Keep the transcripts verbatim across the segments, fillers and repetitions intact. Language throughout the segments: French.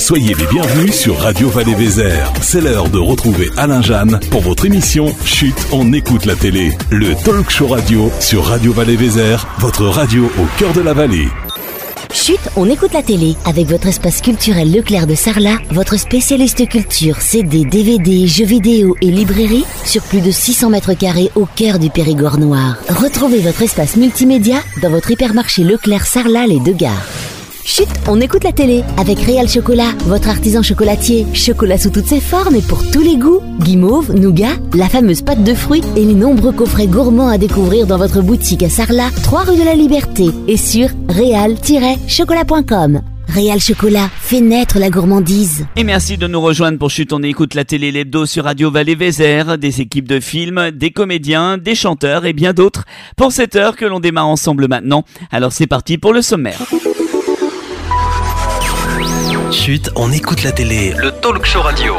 Soyez les bienvenus sur Radio Vallée-Vézère. C'est l'heure de retrouver Alain Jeanne pour votre émission Chut, on écoute la télé. Le talk show radio sur Radio Vallée-Vézère, votre radio au cœur de la vallée. Chut, on écoute la télé avec votre espace culturel Leclerc de Sarlat, votre spécialiste culture, C D, D V D, jeux vidéo et librairie sur plus de six cents mètres carrés au cœur du Périgord noir. Retrouvez votre espace multimédia dans votre hypermarché Leclerc Sarlat les deux gares. Chut, on écoute la télé avec Réal Chocolat, votre artisan chocolatier. Chocolat sous toutes ses formes et pour tous les goûts. Guimauve, nougat, la fameuse pâte de fruits et les nombreux coffrets gourmands à découvrir dans votre boutique à Sarlat, trois rue de la Liberté et sur réal tiret chocolat point com. Réal Chocolat fait naître la gourmandise. Et merci de nous rejoindre pour Chut, on écoute la télé l'hebdo sur Radio Vallée-Vézère, des équipes de films, des comédiens, des chanteurs et bien d'autres pour cette heure que l'on démarre ensemble maintenant. Alors c'est parti pour le sommaire. Chut, on écoute la télé, le talk show radio.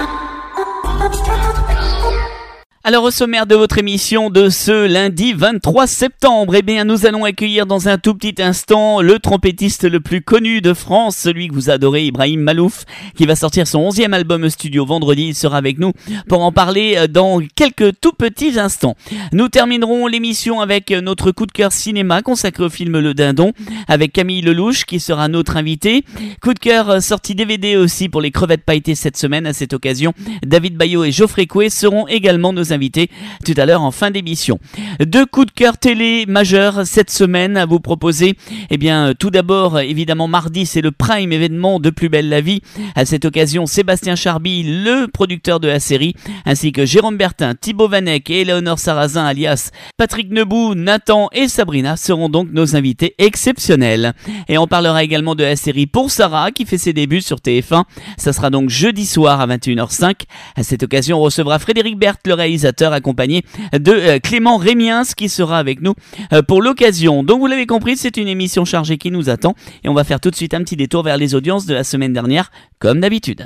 Alors au sommaire de votre émission de ce lundi vingt-trois septembre, eh bien nous allons accueillir dans un tout petit instant le trompettiste le plus connu de France, celui que vous adorez, Ibrahim Malouf, qui va sortir son onzième album studio vendredi. Il sera avec nous pour en parler dans quelques tout petits instants. Nous terminerons l'émission avec notre coup de cœur cinéma consacré au film Le Dindon avec Camille Lelouch qui sera notre invité. Coup de cœur sorti D V D aussi pour les crevettes pailletées cette semaine. À cette occasion, David Bayot et Geoffrey Coué seront également nos invités tout à l'heure en fin d'émission. Deux coups de cœur télé majeurs cette semaine à vous proposer. Eh bien, tout d'abord, évidemment, mardi, c'est le prime événement de Plus belle la vie. À cette occasion, Sébastien Charby, le producteur de la série, ainsi que Jérôme Bertin, Thibaut Vanek et Éléonore Sarrazin, alias Patrick Nebou, Nathan et Sabrina seront donc nos invités exceptionnels. Et on parlera également de la série Pour Sarah, qui fait ses débuts sur T F un. Ça sera donc jeudi soir à vingt et une heures cinq. À cette occasion, on recevra Frédéric Berthe, le réalisateur, accompagné de Clément Rémiens qui sera avec nous pour l'occasion. Donc vous l'avez compris, c'est une émission chargée qui nous attend et on va faire tout de suite un petit détour vers les audiences de la semaine dernière comme d'habitude.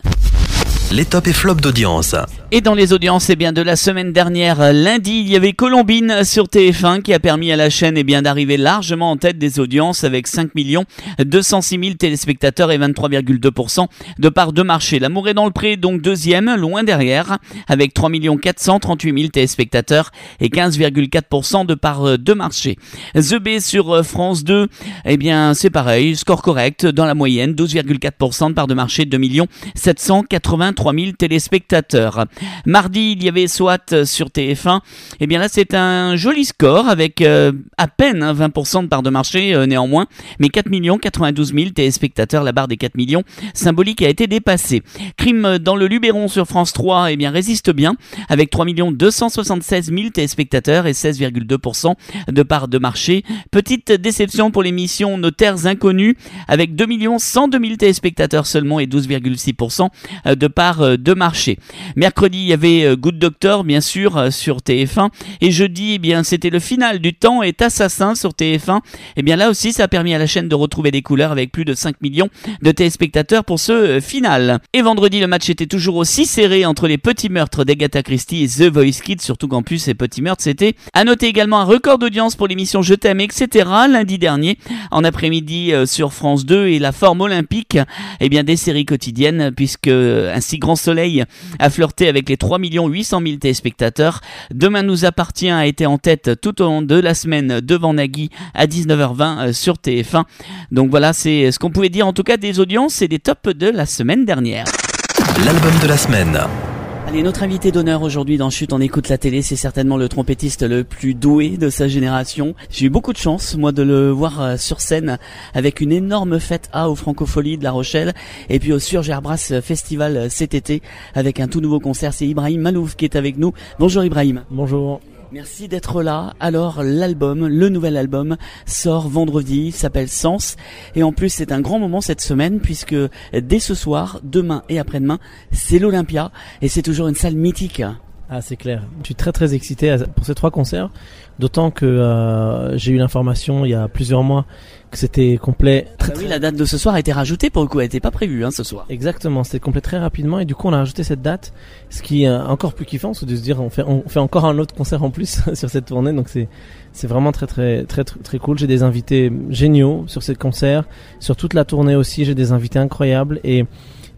Les tops et flops d'audience. Et dans les audiences, eh bien, de la semaine dernière, lundi, il y avait Colombine sur T F un qui a permis à la chaîne eh bien, d'arriver largement en tête des audiences avec cinq millions deux cent six mille téléspectateurs et vingt-trois virgule deux pour cent de part de marché. L'amour est dans le pré, donc deuxième, loin derrière, avec trois millions quatre cent trente-huit mille téléspectateurs et quinze virgule quatre pour cent de part de marché. The B sur France deux, eh bien, c'est pareil, score correct dans la moyenne, douze virgule quatre pour cent de part de marché, deux millions sept cent quatre-vingt-trois mille téléspectateurs. Mardi, il y avait SWAT sur T F un. Et bien là, c'est un joli score avec euh, à peine hein, vingt pour cent de part de marché euh, néanmoins, mais quatre millions quatre-vingt-douze mille téléspectateurs. La barre des quatre millions symbolique a été dépassée. Crime dans le Luberon sur France trois, eh bien résiste bien avec trois millions deux cent soixante-seize mille téléspectateurs et seize virgule deux pour cent de part de marché. Petite déception pour l'émission Nos Terres Inconnues avec deux millions cent deux mille téléspectateurs seulement et douze virgule six pour cent de part de marché. Mercredi, il y avait Good Doctor, bien sûr, sur T F un. Et jeudi, eh bien, c'était le final du Temps est Assassin sur T F un. Et bien là aussi, ça a permis à la chaîne de retrouver des couleurs avec plus de cinq millions de téléspectateurs pour ce final. Et vendredi, le match était toujours aussi serré entre les petits meurtres d'Agatha Christie et The Voice Kids, surtout qu'en plus, ces petits meurtres, c'était à noter également un record d'audience pour l'émission Je t'aime, et cetera. Lundi dernier, en après-midi euh, sur France deux et la forme olympique, eh bien, des séries quotidiennes, puisque ainsi Grand Soleil a flirté avec les trois millions huit cent mille téléspectateurs. Demain nous appartient a été en tête tout au long de la semaine devant Nagui à dix-neuf heures vingt sur T F un. Donc voilà, c'est ce qu'on pouvait dire en tout cas des audiences et des tops de la semaine dernière. L'album de la semaine. Allez, notre invité d'honneur aujourd'hui dans Chut, on écoute la télé, c'est certainement le trompettiste le plus doué de sa génération. J'ai eu beaucoup de chance, moi, de le voir sur scène avec une énorme fête A au Francofolie de La Rochelle et puis au Surgerbras Festival cet été avec un tout nouveau concert. C'est Ibrahim Malouf qui est avec nous. Bonjour Ibrahim. Bonjour. Merci d'être là. Alors l'album, le nouvel album sort vendredi, il s'appelle Sens et en plus c'est un grand moment cette semaine puisque dès ce soir, demain et après-demain, c'est l'Olympia et c'est toujours une salle mythique. Ah, c'est clair. Je suis très très excité pour ces trois concerts, d'autant que euh, j'ai eu l'information il y a plusieurs mois que c'était complet. Très, ah oui, la date de ce soir a été rajoutée pour le coup, elle n'était pas prévue hein, ce soir. Exactement, c'était complet très rapidement et du coup on a rajouté cette date, ce qui est encore plus kiffant, c'est de se dire on fait on fait encore un autre concert en plus sur cette tournée, donc c'est c'est vraiment très très très très, très cool. J'ai des invités géniaux sur ces concerts, sur toute la tournée aussi, j'ai des invités incroyables et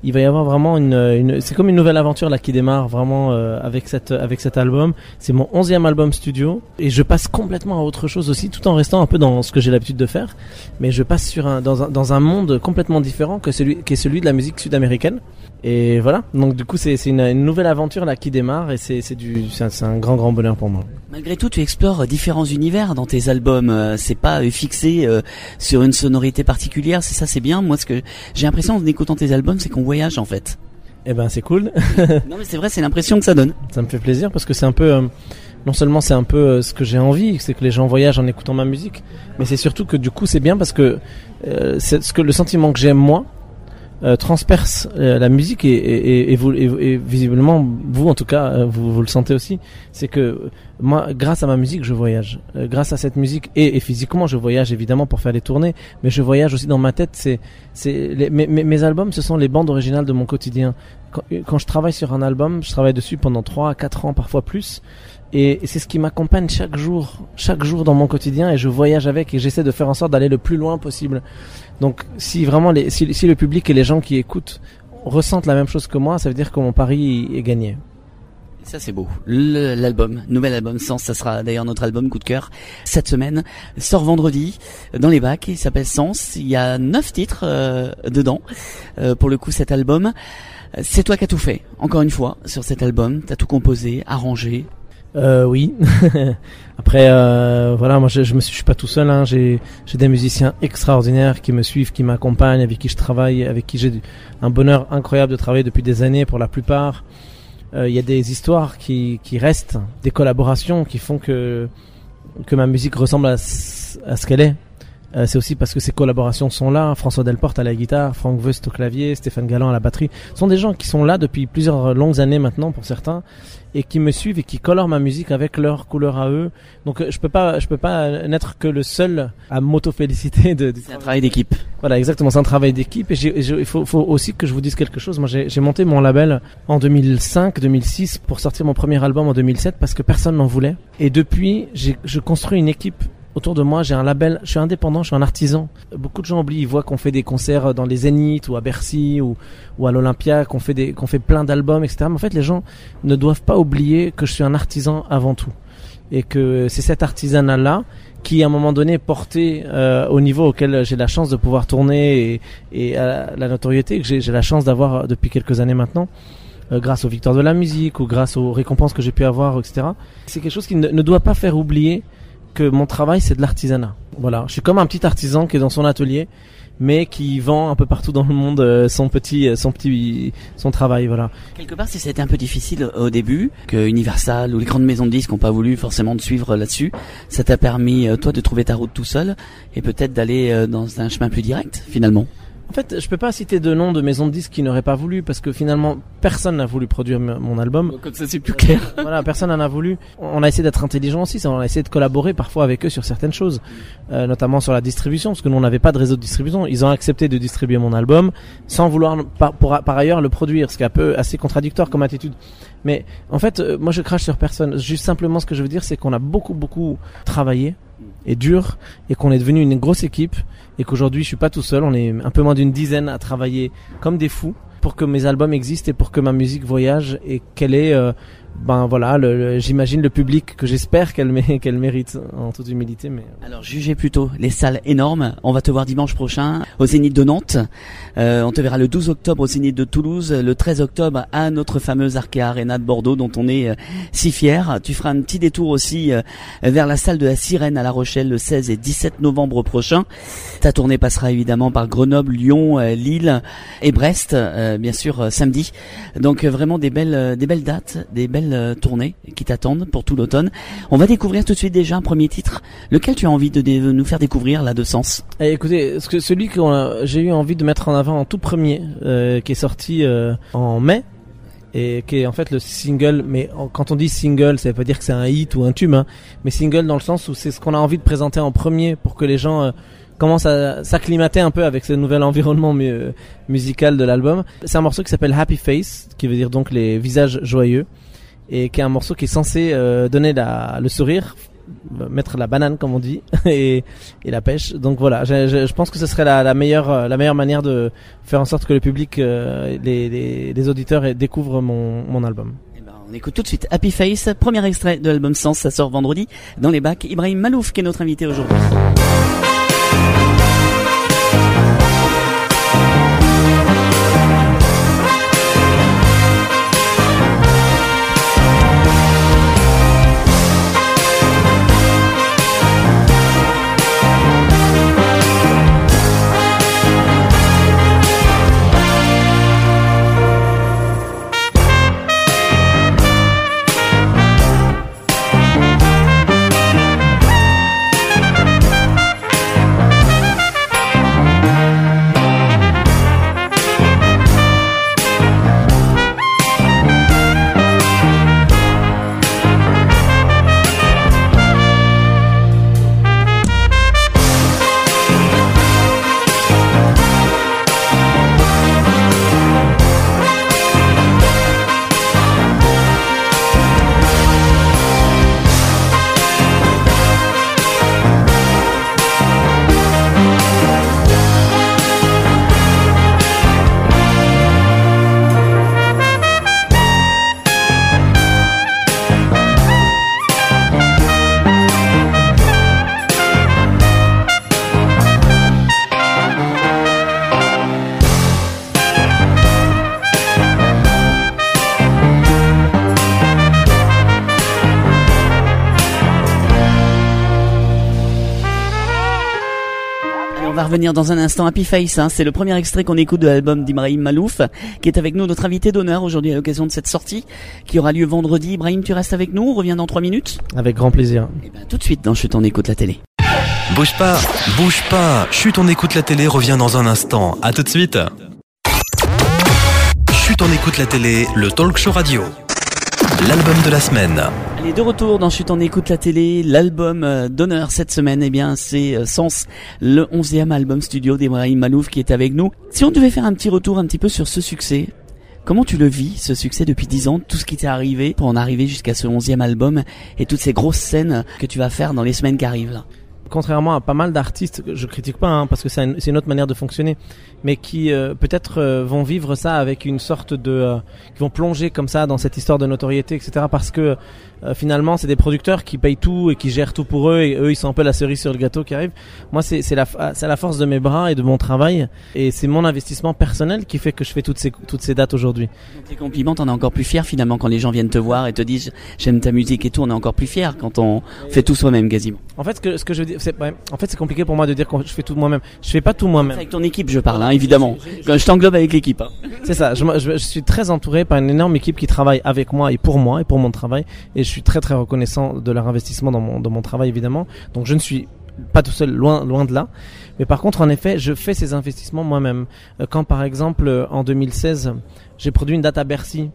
il va y avoir vraiment une, une c'est comme une nouvelle aventure là qui démarre vraiment euh, avec cette avec cet album. C'est mon onzième album studio et je passe complètement à autre chose aussi, tout en restant un peu dans ce que j'ai l'habitude de faire, mais je passe sur un dans un dans un monde complètement différent que celui qui est celui de la musique sud-américaine. Et voilà, donc du coup c'est c'est une, une nouvelle aventure là qui démarre et c'est c'est du c'est un, c'est un grand grand bonheur pour moi. Malgré tout, tu explores différents univers dans tes albums. Euh, c'est pas euh, fixé euh, sur une sonorité particulière. C'est ça, c'est bien. Moi, ce que j'ai l'impression en écoutant tes albums, c'est qu'on voyage en fait. Eh ben c'est cool. Non mais c'est vrai, c'est l'impression que ça donne. Ça me fait plaisir parce que c'est un peu euh, non seulement c'est un peu euh, ce que j'ai envie, c'est que les gens voyagent en écoutant ma musique, mais c'est surtout que du coup c'est bien parce que euh, c'est ce que le sentiment que j'aime moi. Euh, transperce euh, la musique et, et, et, et, vous, et, et visiblement vous en tout cas euh, vous, vous le sentez aussi, c'est que euh, moi grâce à ma musique je voyage, euh, grâce à cette musique et, et physiquement je voyage évidemment pour faire les tournées, mais je voyage aussi dans ma tête. C'est, c'est les, mes, mes albums ce sont les bandes originales de mon quotidien. Quand, quand je travaille sur un album, je travaille dessus pendant trois à quatre ans, parfois plus. Et c'est ce qui m'accompagne chaque jour, chaque jour dans mon quotidien, et je voyage avec et j'essaie de faire en sorte d'aller le plus loin possible. Donc, si vraiment les, si, si le public et les gens qui écoutent ressentent la même chose que moi, ça veut dire que mon pari est gagné. Ça c'est beau. Le, l'album, nouvel album Sens, ça sera d'ailleurs notre album coup de cœur cette semaine. Sort vendredi dans les bacs. Il s'appelle Sens. Il y a neuf titres euh, dedans. Euh, pour le coup, cet album, c'est toi qui as tout fait. Encore une fois, sur cet album, t'as tout composé, arrangé. Euh, oui. Après, euh, voilà, moi je, je me suis, je suis pas tout seul. Hein. J'ai, j'ai des musiciens extraordinaires qui me suivent, qui m'accompagnent, avec qui je travaille, avec qui j'ai un bonheur incroyable de travailler depuis des années pour la plupart. Il euh, y a des histoires qui, qui restent, des collaborations qui font que que ma musique ressemble à, à ce qu'elle est. Euh, c'est aussi parce que ces collaborations sont là. François Delporte à la guitare, Franck West au clavier, Stéphane Galland à la batterie. Ce sont des gens qui sont là depuis plusieurs longues années maintenant pour certains et qui me suivent et qui colorent ma musique avec leur couleur à eux. Donc euh, je peux pas, je peux pas n'être que le seul à m'auto-féliciter de. de c'est un travail d'équipe. Voilà, exactement, c'est un travail d'équipe. Et j'ai, j'ai, il faut, faut aussi que je vous dise quelque chose. Moi, j'ai, j'ai monté mon label en deux mille cinq, deux mille six pour sortir mon premier album en deux mille sept parce que personne n'en voulait. Et depuis, j'ai, je construis une équipe. Autour de moi, j'ai un label, je suis indépendant, je suis un artisan. Beaucoup de gens oublient, ils voient qu'on fait des concerts dans les Zénith ou à Bercy ou, ou à l'Olympia, qu'on fait des, qu'on fait plein d'albums, et cetera. Mais en fait, les gens ne doivent pas oublier que je suis un artisan avant tout. Et que c'est cet artisanat-là qui, à un moment donné, est porté euh, au niveau auquel j'ai la chance de pouvoir tourner et, et à la notoriété que j'ai, j'ai la chance d'avoir depuis quelques années maintenant. Euh, grâce aux victoires de la musique ou grâce aux récompenses que j'ai pu avoir, et cetera. C'est quelque chose qui ne, ne doit pas faire oublier que mon travail c'est de l'artisanat. Voilà, je suis comme un petit artisan qui est dans son atelier mais qui vend un peu partout dans le monde euh, son petit son petit son travail, voilà. Quelque part si c'était un peu difficile au début que Universal ou les grandes maisons de disques n'ont pas voulu forcément te suivre là-dessus, ça t'a permis euh, toi de trouver ta route tout seul et peut-être d'aller euh, dans un chemin plus direct finalement. En fait, je peux pas citer de nom de maison de disques qui n'auraient pas voulu parce que finalement personne n'a voulu produire m- mon album. Comme ça c'est plus clair. Voilà, personne n'en a voulu. On a essayé d'être intelligent aussi, on a essayé de collaborer parfois avec eux sur certaines choses, euh, notamment sur la distribution parce que nous on n'avait pas de réseau de distribution. Ils ont accepté de distribuer mon album sans vouloir par, pour, par ailleurs le produire, ce qui est un peu assez contradictoire comme attitude. Mais en fait, euh, moi je crache sur personne. Juste simplement ce que je veux dire, c'est qu'on a beaucoup beaucoup travaillé et dur et qu'on est devenu une grosse équipe et qu'aujourd'hui je suis pas tout seul, on est un peu moins d'une dizaine à travailler comme des fous pour que mes albums existent et pour que ma musique voyage et qu'elle ait euh, ben voilà le, le, j'imagine le public que j'espère qu'elle, mé- qu'elle mérite en toute humilité. Mais alors jugez plutôt les salles énormes. On va te voir dimanche prochain au Zénith de Nantes, euh, on te verra le douze octobre au Zénith de Toulouse, le treize octobre à notre fameuse Arkea Arena de Bordeaux dont on est euh, si fier. Tu feras un petit détour aussi euh, vers la salle de la Sirène à La Rochelle le seize et dix-sept novembre prochain. Ta tournée passera évidemment par Grenoble, Lyon, euh, Lille et Brest euh, bien sûr euh, samedi. Donc euh, vraiment des belles euh, des belles dates, des belles tournées qui t'attendent pour tout l'automne. On va découvrir tout de suite déjà un premier titre. Lequel tu as envie de, dé- de nous faire découvrir là de Sens? Eh, écoutez, ce que, celui que a, j'ai eu envie de mettre en avant en tout premier, euh, qui est sorti euh, en mai et qui est en fait le single. Mais en, quand on dit single, ça veut pas dire que c'est un hit ou un tube, hein, mais single dans le sens où c'est ce qu'on a envie de présenter en premier pour que les gens euh, commence à s'acclimater un peu avec ce nouvel environnement mu- musical de l'album. C'est un morceau qui s'appelle Happy Face, qui veut dire donc les visages joyeux, et qui est un morceau qui est censé euh, donner la, le sourire mettre la banane comme on dit et, et la pêche. Donc voilà, je, je, je pense que ce serait la, la meilleure la meilleure manière de faire en sorte que le public, euh, les, les, les auditeurs découvrent mon, mon album. On écoute tout de suite Happy Face, premier extrait de l'album Sens, ça sort vendredi dans les bacs. Ibrahim Malouf qui est notre invité aujourd'hui. On va revenir dans un instant. Happy Face, hein, c'est le premier extrait qu'on écoute de l'album d'Ibrahim Malouf, qui est avec nous, notre invité d'honneur aujourd'hui à l'occasion de cette sortie qui aura lieu vendredi. Ibrahim, tu restes avec nous, on revient dans trois minutes. Avec grand plaisir. Et ben tout de suite dans Chut, on écoute la télé. Bouge pas, bouge pas. Chut, on écoute la télé revient dans un instant. À tout de suite. Chut, on écoute la télé, le talk show radio. L'album de la semaine. Allez, de retour dans Chut, on écoute la télé. L'album d'honneur cette semaine, eh bien, c'est Sens, le onzième album studio d'Ibrahim Malouf qui est avec nous. Si on devait faire un petit retour un petit peu sur ce succès, comment tu le vis, ce succès depuis dix ans, tout ce qui t'est arrivé pour en arriver jusqu'à ce onzième album et toutes ces grosses scènes que tu vas faire dans les semaines qui arrivent là? Contrairement à pas mal d'artistes, je critique pas hein, parce que c'est une, c'est une autre manière de fonctionner, mais qui euh, peut-être euh, vont vivre ça avec une sorte de, euh, qui vont plonger comme ça dans cette histoire de notoriété, et cetera. Parce que euh, finalement, c'est des producteurs qui payent tout et qui gèrent tout pour eux, et eux, ils sont un peu la cerise sur le gâteau qui arrive. Moi, c'est, c'est la, c'est la force de mes bras et de mon travail, et c'est mon investissement personnel qui fait que je fais toutes ces, toutes ces dates aujourd'hui. Donc tes compliments, t'en es encore plus fier finalement quand les gens viennent te voir et te disent j'aime ta musique et tout. On est encore plus fier quand on fait tout soi-même quasiment. En fait, ce que, ce que je veux dire, c'est, ouais, en fait, c'est compliqué pour moi de dire que je fais tout moi-même. Je fais pas tout moi-même. C'est avec ton équipe, je parle, hein, évidemment. Quand je t'englobe avec l'équipe. Hein. C'est ça. Je, je, je suis très entouré par une énorme équipe qui travaille avec moi et pour moi et pour mon travail. Et je suis très très reconnaissant de leur investissement dans mon dans mon travail évidemment. Donc je ne suis pas tout seul, loin loin de là. Mais par contre, en effet, je fais ces investissements moi-même. Quand par exemple en deux mille seize, j'ai produit une date à Bercy.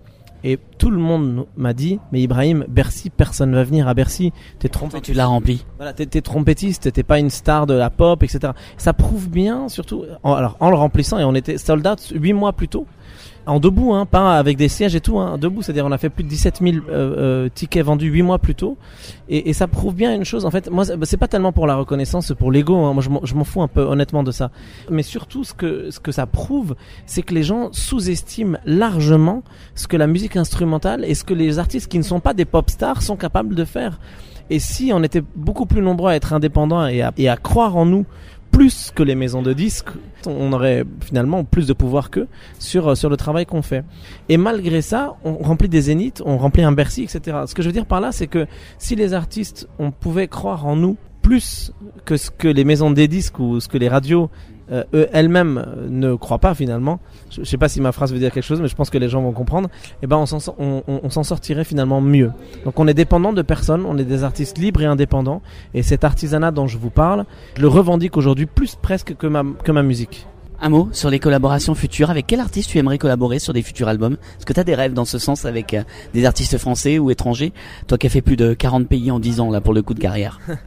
Et tout le monde m'a dit, mais Ibrahim, Bercy, personne ne va venir à Bercy. T'es trompettiste. Tu l'as rempli. Voilà, t'es, t'es trompettiste, t'es pas une star de la pop, et cetera. Ça prouve bien, surtout, en, alors en le remplissant, et on était sold out huit mois plus tôt. En debout, hein, pas avec des sièges et tout, hein, debout, c'est-à-dire on a fait plus de dix-sept mille euh, euh, tickets vendus huit mois plus tôt, et, et ça prouve bien une chose. En fait, moi, c'est pas tellement pour la reconnaissance, pour l'ego. Hein, moi, je m'en, je m'en fous un peu honnêtement de ça. Mais surtout, ce que ce que ça prouve, c'est que les gens sous-estiment largement ce que la musique instrumentale et ce que les artistes qui ne sont pas des pop stars sont capables de faire. Et si on était beaucoup plus nombreux à être indépendants et à, et à croire en nous plus que les maisons de disques, on aurait finalement plus de pouvoir qu'eux sur, sur le travail qu'on fait. Et malgré ça, on remplit des zéniths, on remplit un Bercy, et cetera. Ce que je veux dire par là, c'est que si les artistes, on pouvait croire en nous plus que ce que les maisons des disques ou ce que les radios euh, eux, elles-mêmes ne croient pas finalement, je, je sais pas si ma phrase veut dire quelque chose, mais je pense que les gens vont comprendre, et ben on s'en, on, on, on s'en sortirait finalement mieux. Donc on est dépendant de personne, on est des artistes libres et indépendants, et cet artisanat dont je vous parle, je le revendique aujourd'hui plus presque que ma, que ma musique. Un mot sur les collaborations futures. Avec quel artiste tu aimerais collaborer sur des futurs albums? Est-ce que tu as des rêves dans ce sens avec euh, des artistes français ou étrangers? Toi qui as fait plus de quarante pays en dix ans là pour le coup de carrière.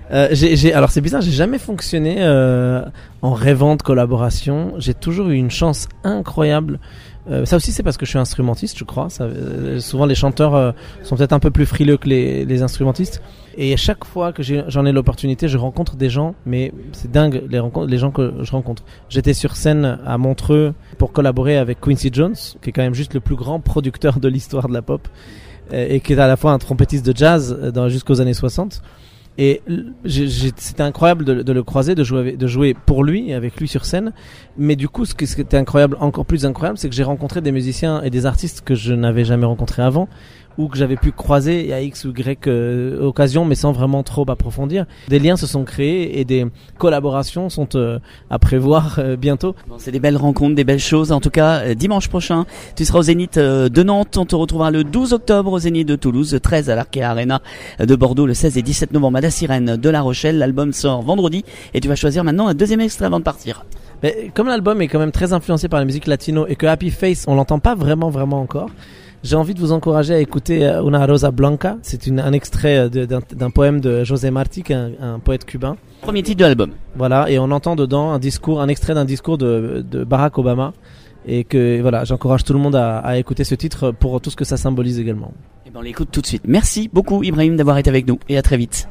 Euh, j'ai, j'ai, alors c'est bizarre, j'ai jamais fonctionné euh, en rêvant de collaboration. J'ai toujours eu une chance incroyable. Euh, ça aussi c'est parce que je suis instrumentiste, je crois. Ça, euh, souvent les chanteurs euh, sont peut-être un peu plus frileux que les, les instrumentistes. Et à chaque fois que j'ai, j'en ai l'opportunité, je rencontre des gens, mais c'est dingue les, rencontres, les gens que je rencontre. J'étais sur scène à Montreux pour collaborer avec Quincy Jones, qui est quand même juste le plus grand producteur de l'histoire de la pop, euh, et qui est à la fois un trompettiste de jazz euh, dans, jusqu'aux années soixante. Et j'ai, j'ai, c'était incroyable de, de le croiser, de jouer, avec, de jouer pour lui, avec lui sur scène. Mais du coup, ce qui, ce qui était incroyable, encore plus incroyable, c'est que j'ai rencontré des musiciens et des artistes que je n'avais jamais rencontrés avant, ou que j'avais pu croiser à X ou Y euh, occasion, mais sans vraiment trop approfondir. Des liens se sont créés et des collaborations sont euh, à prévoir euh, bientôt. Bon, c'est des belles rencontres, des belles choses. En tout cas, euh, dimanche prochain, tu seras au Zénith euh, de Nantes. On te retrouvera le douze octobre au Zénith de Toulouse, le treize à l'Arkea Arena de Bordeaux, le seize et dix-sept novembre à la Sirène de La Rochelle. L'album sort vendredi et tu vas choisir maintenant un deuxième extrait avant de partir. Mais comme l'album est quand même très influencé par la musique latino et que Happy Face, on l'entend pas vraiment vraiment encore, j'ai envie de vous encourager à écouter Una Rosa Blanca. C'est une, un extrait de, d'un, d'un poème de José Martí, un, un poète cubain. Premier titre de l'album. Voilà, et on entend dedans un discours, un extrait d'un discours de, de Barack Obama. Et que voilà, j'encourage tout le monde à, à écouter ce titre pour tout ce que ça symbolise également. Et ben on l'écoute tout de suite. Merci beaucoup Ibrahim d'avoir été avec nous et à très vite.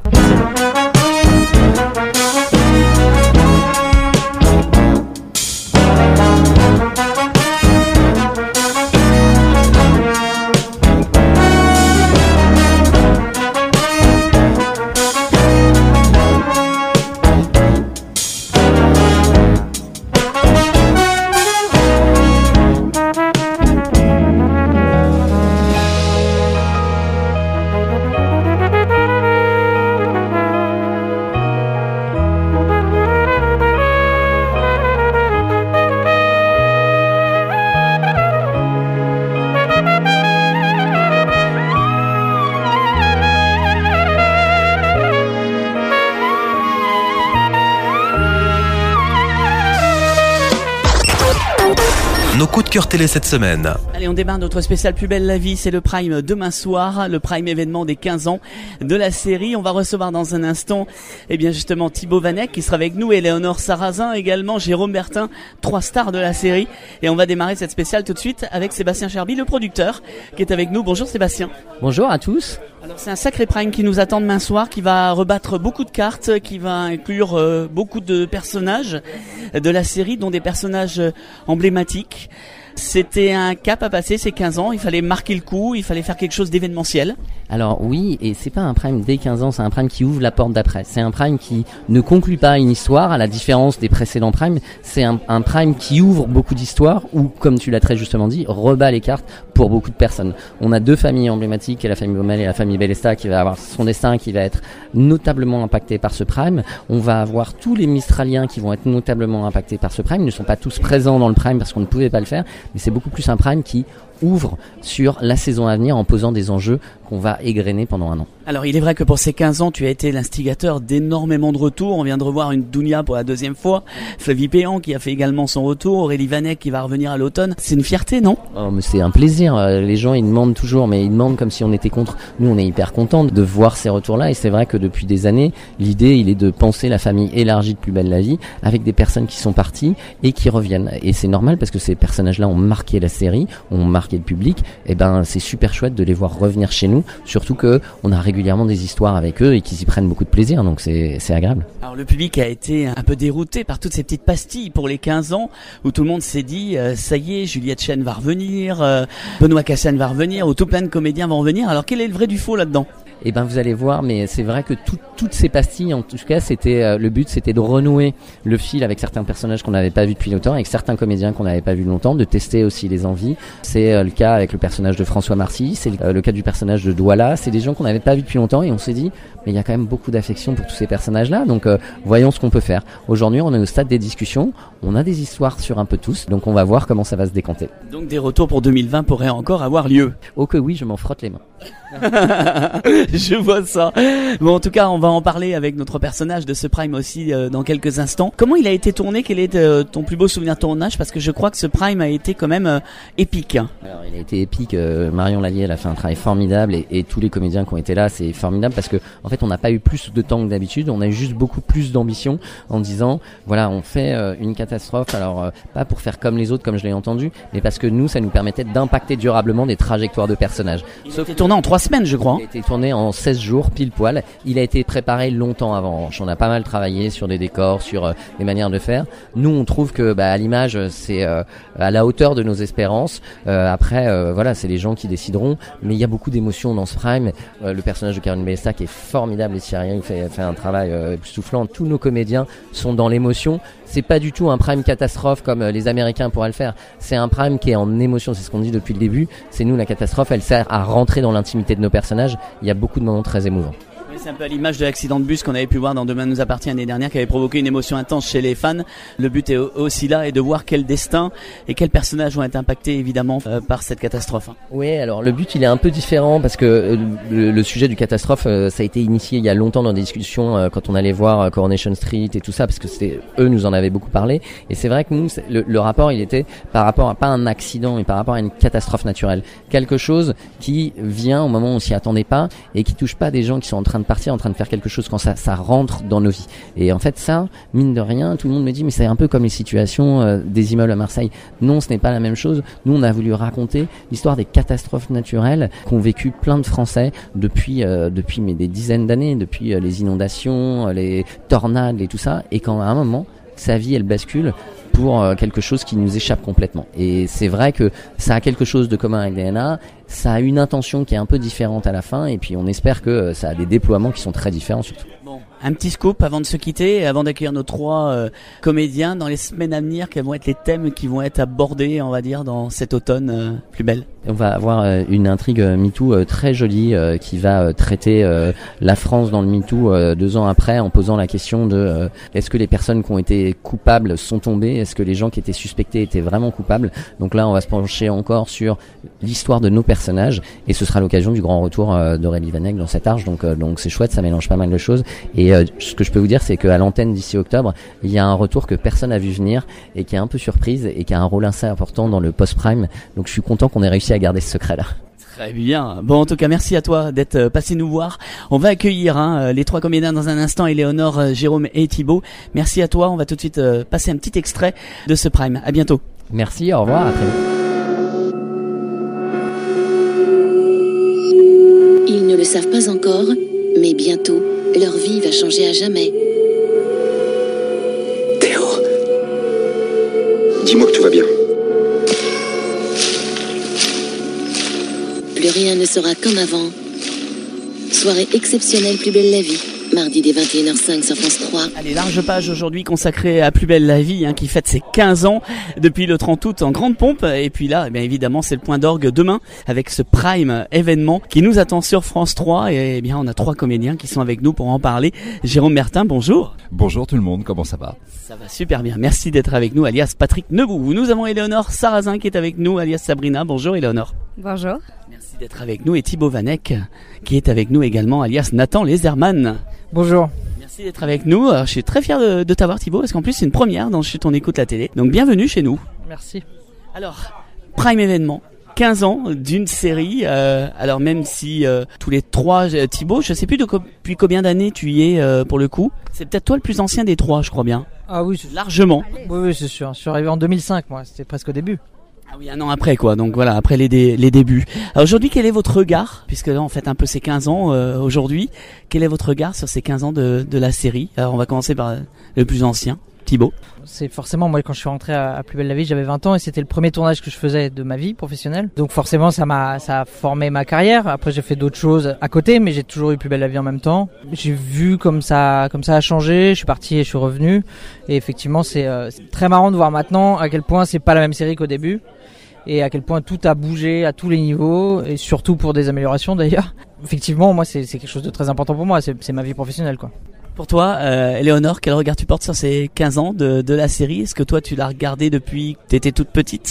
Nos coups de cœur télé cette semaine. Allez, on démarre notre spécial Plus belle la vie, c'est le Prime demain soir, le Prime événement des quinze ans de la série. On va recevoir dans un instant, eh bien justement Thibaut Vanek qui sera avec nous, Éléonore Sarrazin également, Jérôme Bertin, trois stars de la série. Et on va démarrer cette spéciale tout de suite avec Sébastien Cherby, le producteur, qui est avec nous. Bonjour Sébastien. Bonjour à tous. Alors c'est un sacré Prime qui nous attend demain soir, qui va rebattre beaucoup de cartes, qui va inclure euh, beaucoup de personnages de la série, dont des personnages emblématiques. C'était un cap à passer ces quinze ans, il fallait marquer le coup, il fallait faire quelque chose d'événementiel. Alors oui, et c'est pas un Prime dès quinze ans, c'est un Prime qui ouvre la porte d'après. C'est un Prime qui ne conclut pas une histoire, à la différence des précédents Prime. C'est un, un Prime qui ouvre beaucoup d'histoires, ou comme tu l'as très justement dit, rebat les cartes pour beaucoup de personnes. On a deux familles emblématiques, la famille Baumel et la famille Bellesta, qui va avoir son destin qui va être notablement impacté par ce Prime. On va avoir tous les Mistraliens qui vont être notablement impactés par ce Prime. Ils ne sont pas tous présents dans le Prime parce qu'on ne pouvait pas le faire, mais c'est beaucoup plus un Prime qui ouvre sur la saison à venir en posant des enjeux qu'on va égrener pendant un an. Alors il est vrai que pour ces quinze ans, tu as été l'instigateur d'énormément de retours. On vient de revoir une Dounia pour la deuxième fois, Flavie Péan qui a fait également son retour, Aurélie Vanek qui va revenir à l'automne. C'est une fierté, non ? Oh, mais c'est un plaisir. Les gens, ils demandent toujours, mais ils demandent comme si on était contre. Nous, on est hyper contents de voir ces retours-là. Et c'est vrai que depuis des années, l'idée, il est de penser la famille élargie de Plus belle la vie avec des personnes qui sont parties et qui reviennent. Et c'est normal parce que ces personnages-là ont marqué la série, ont marqué le public. Et ben, c'est super chouette de les voir revenir chez nous. Surtout que on a régulièrement des histoires avec eux et qu'ils y prennent beaucoup de plaisir. Donc c'est, c'est agréable. Alors le public a été un peu dérouté par toutes ces petites pastilles pour les quinze ans où tout le monde s'est dit euh, ça y est, Juliette Chen va revenir, euh, Benoît Cassane va revenir, ou tout plein de comédiens vont revenir. Alors quel est le vrai du faux là-dedans ? Eh ben vous allez voir, mais c'est vrai que tout, toutes ces pastilles, en tout cas, c'était euh, le but, c'était de renouer le fil avec certains personnages qu'on n'avait pas vus depuis longtemps, avec certains comédiens qu'on n'avait pas vus longtemps, de tester aussi les envies. C'est euh, le cas avec le personnage de François Marcy, c'est euh, le cas du personnage de Douala. C'est des gens qu'on n'avait pas vus depuis longtemps et on s'est dit, mais il y a quand même beaucoup d'affection pour tous ces personnages-là. Donc euh, voyons ce qu'on peut faire. Aujourd'hui, on est au stade des discussions. On a des histoires sur un peu tous, donc on va voir comment ça va se décanter. Donc des retours pour deux mille vingt pourraient encore avoir lieu. Oh que oui, je m'en frotte les mains. Je vois ça. Bon, en tout cas, on va en parler avec notre personnage de ce Prime aussi euh, dans quelques instants. Comment il a été tourné? Quel est euh, ton plus beau souvenir de tournage? Parce que je crois que ce Prime a été quand même euh, épique. Alors, il a été épique. Euh, Marion Lallier, elle a fait un travail formidable et, et tous les comédiens qui ont été là, c'est formidable parce que en fait, on n'a pas eu plus de temps que d'habitude. On a eu juste beaucoup plus d'ambition en disant, voilà, on fait euh, une catastrophe. Alors, euh, pas pour faire comme les autres, comme je l'ai entendu, mais parce que nous, ça nous permettait d'impacter durablement des trajectoires de personnages. Il a été tourné en trois semaines, je crois. Il a été tourné en seize jours, pile poil. Il a été préparé longtemps avant. On a pas mal travaillé sur des décors, sur euh, des manières de faire. Nous, on trouve que bah, à l'image, c'est euh, à la hauteur de nos espérances. Euh, après, euh, voilà, c'est les gens qui décideront. Mais il y a beaucoup d'émotions dans ce Prime. Euh, le personnage de Caroline Bellestac est formidable et Cyril fait, fait un travail euh, soufflant. Tous nos comédiens sont dans l'émotion. C'est pas du tout un Prime catastrophe comme euh, les Américains pourraient le faire. C'est un Prime qui est en émotion. C'est ce qu'on dit depuis le début. C'est nous, la catastrophe, elle sert à rentrer dans l'intimité de nos personnages. Il y a beaucoup de moments très émouvants. C'est un peu à l'image de l'accident de bus qu'on avait pu voir dans Demain nous appartient l'année dernière, qui avait provoqué une émotion intense chez les fans. Le but est aussi là, et de voir quel destin et quels personnages vont être impactés évidemment euh, par cette catastrophe. Oui, alors le but il est un peu différent parce que euh, le, le sujet du catastrophe, euh, ça a été initié il y a longtemps dans des discussions euh, quand on allait voir euh, Coronation Street et tout ça, parce que c'était eux nous en avaient beaucoup parlé. Et c'est vrai que nous, le, le rapport il était par rapport à pas un accident, mais par rapport à une catastrophe naturelle, quelque chose qui vient au moment où on s'y attendait pas et qui touche pas des gens qui sont en train de partir, en train de faire quelque chose quand ça, ça rentre dans nos vies. Et en fait ça, mine de rien, tout le monde me dit mais c'est un peu comme les situations euh, des immeubles à Marseille. Non, ce n'est pas la même chose. Nous on a voulu raconter l'histoire des catastrophes naturelles qu'ont vécu plein de Français depuis euh, depuis mais des dizaines d'années, depuis euh, les inondations, euh, les tornades et tout ça, et quand à un moment sa vie elle bascule pour euh, quelque chose qui nous échappe complètement. Et c'est vrai que ça a quelque chose de commun avec D N A, ça a une intention qui est un peu différente à la fin, et puis on espère que euh, ça a des déploiements qui sont très différents surtout. Bon, un petit scoop avant de se quitter, et avant d'accueillir nos trois euh, comédiens dans les semaines à venir, quels vont être les thèmes qui vont être abordés, on va dire, dans cet automne euh, plus belle? On va avoir euh, une intrigue euh, MeToo euh, très jolie euh, qui va euh, traiter euh, la France dans le MeToo euh, deux ans après, en posant la question de euh, est-ce que les personnes qui ont été coupables sont tombées, est-ce que les gens qui étaient suspectés étaient vraiment coupables. Donc là on va se pencher encore sur l'histoire de nos personnages, et ce sera l'occasion du grand retour euh, d'Aurélie Vanek dans cet arche, donc euh, donc c'est chouette, ça mélange pas mal de choses. Et euh, ce que je peux vous dire, c'est qu'à l'antenne d'ici octobre, il y a un retour que personne n'a vu venir et qui est un peu surprise et qui a un rôle assez important dans le post-prime, donc je suis content qu'on ait réussi à garder ce secret-là. Très bien. Bon, en tout cas, merci à toi d'être passé nous voir. On va accueillir hein, les trois comédiens dans un instant, Éléonore, Jérôme et Thibaut. Merci à toi. On va tout de suite euh, passer un petit extrait de ce Prime. À bientôt. Merci, au revoir, à très vite. Ils ne le savent pas encore, mais bientôt, leur vie va changer à jamais. Théo, dis-moi que tout va bien. Plus rien ne sera comme avant. Soirée exceptionnelle Plus belle la vie. Mardi dès vingt et une heures cinq sur France trois. Allez, large page aujourd'hui consacrée à Plus belle la vie, hein, qui fête ses quinze ans depuis le trente août en grande pompe. Et puis là, eh bien évidemment, c'est le point d'orgue demain avec ce Prime événement qui nous attend sur France trois. Et eh bien, on a trois comédiens qui sont avec nous pour en parler. Jérôme Bertin, bonjour. Bonjour tout le monde, comment ça va? Ça va super bien, merci d'être avec nous, alias Patrick Neubou. Nous avons Éléonore Sarrazin qui est avec nous, alias Sabrina. Bonjour Éléonore. Bonjour. Merci d'être avec nous, et Thibaut Vanek qui est avec nous également, alias Nathan Leserman. Bonjour. Merci d'être avec nous. Alors, je suis très fier de, de t'avoir Thibaut, parce qu'en plus c'est une première dans Chut on écoute la télé. Donc bienvenue chez nous. Merci. Alors, Prime événement, quinze ans d'une série. Euh, alors même si euh, tous les trois, euh, Thibaut, je sais plus de co- depuis combien d'années tu y es euh, pour le coup. C'est peut-être toi le plus ancien des trois, je crois bien. Ah oui, c'est... largement. Oui, oui, c'est sûr. Je suis arrivé en deux mille cinq, moi. C'était presque au début. Ah oui, un an après quoi, donc voilà, après les, dé- les débuts. Alors aujourd'hui, quel est votre regard, puisque là on fête un peu ces quinze ans euh, aujourd'hui, quel est votre regard sur ces quinze ans de, de la série? Alors on va commencer par le plus ancien, Thibaut. C'est forcément, moi quand je suis rentré à, à Plus belle la vie, j'avais vingt ans et c'était le premier tournage que je faisais de ma vie professionnelle. Donc forcément ça m'a ça a formé ma carrière. Après j'ai fait d'autres choses à côté, mais j'ai toujours eu Plus belle la vie en même temps. J'ai vu comme ça comme ça a changé, je suis parti et je suis revenu, et effectivement c'est, euh, c'est très marrant de voir maintenant à quel point c'est pas la même série qu'au début. Et à quel point tout a bougé à tous les niveaux, et surtout pour des améliorations d'ailleurs. Effectivement, moi c'est, c'est quelque chose de très important pour moi, c'est, c'est ma vie professionnelle quoi. Pour toi, euh, Éléonore, quel regard tu portes sur ces quinze ans de, de la série? Est-ce que toi tu l'as regardé depuis que tu étais toute petite?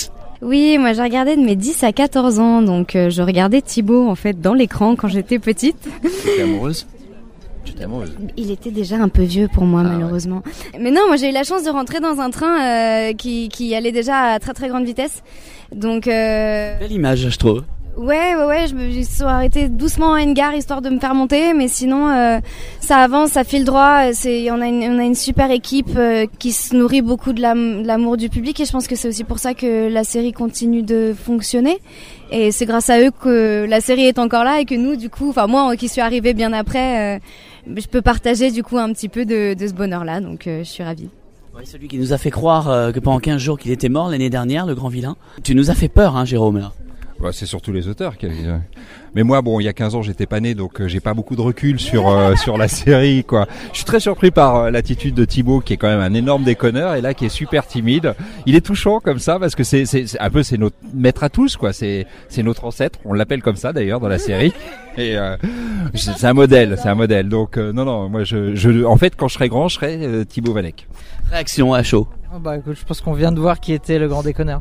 Oui, moi j'ai regardé de mes dix à quatorze ans, donc euh, je regardais Thibaut en fait dans l'écran quand j'étais petite. T'es amoureuse? J'étais amoureuse. Il était déjà un peu vieux pour moi, ah, malheureusement. Ouais. Mais non, moi j'ai eu la chance de rentrer dans un train euh, qui, qui allait déjà à très très grande vitesse. Donc euh... Belle image, je trouve. Ouais, ouais, ouais, je me suis arrêtée doucement à une gare histoire de me faire monter, mais sinon euh, ça avance, ça file droit. C'est, on a une, on a une super équipe euh, qui se nourrit beaucoup de, la, de l'amour du public, et je pense que c'est aussi pour ça que la série continue de fonctionner. Et c'est grâce à eux que la série est encore là et que nous, du coup, enfin moi qui suis arrivée bien après, euh, je peux partager du coup un petit peu de, de ce bonheur-là, donc euh, je suis ravie. Ouais, celui qui nous a fait croire euh, que pendant quinze jours qu'il était mort l'année dernière, le grand vilain. Tu nous as fait peur, hein, Jérôme, là. Bah, c'est surtout les auteurs qui... Mais moi, bon, il y a quinze ans, j'étais pas né, donc euh, j'ai pas beaucoup de recul sur euh, sur la série, quoi. Je suis très surpris par euh, l'attitude de Thibaut, qui est quand même un énorme déconneur, et là, qui est super timide. Il est touchant comme ça, parce que c'est c'est, c'est un peu c'est notre maître à tous, quoi. C'est c'est notre ancêtre. On l'appelle comme ça d'ailleurs dans la série. Et euh, c'est un modèle, c'est un modèle. Donc euh, non, non, moi, je, je, en fait, quand je serai grand, je serai euh, Thibaut Vanek. Réaction à chaud. Oh bah écoute, je pense qu'on vient de voir qui était le grand déconneur.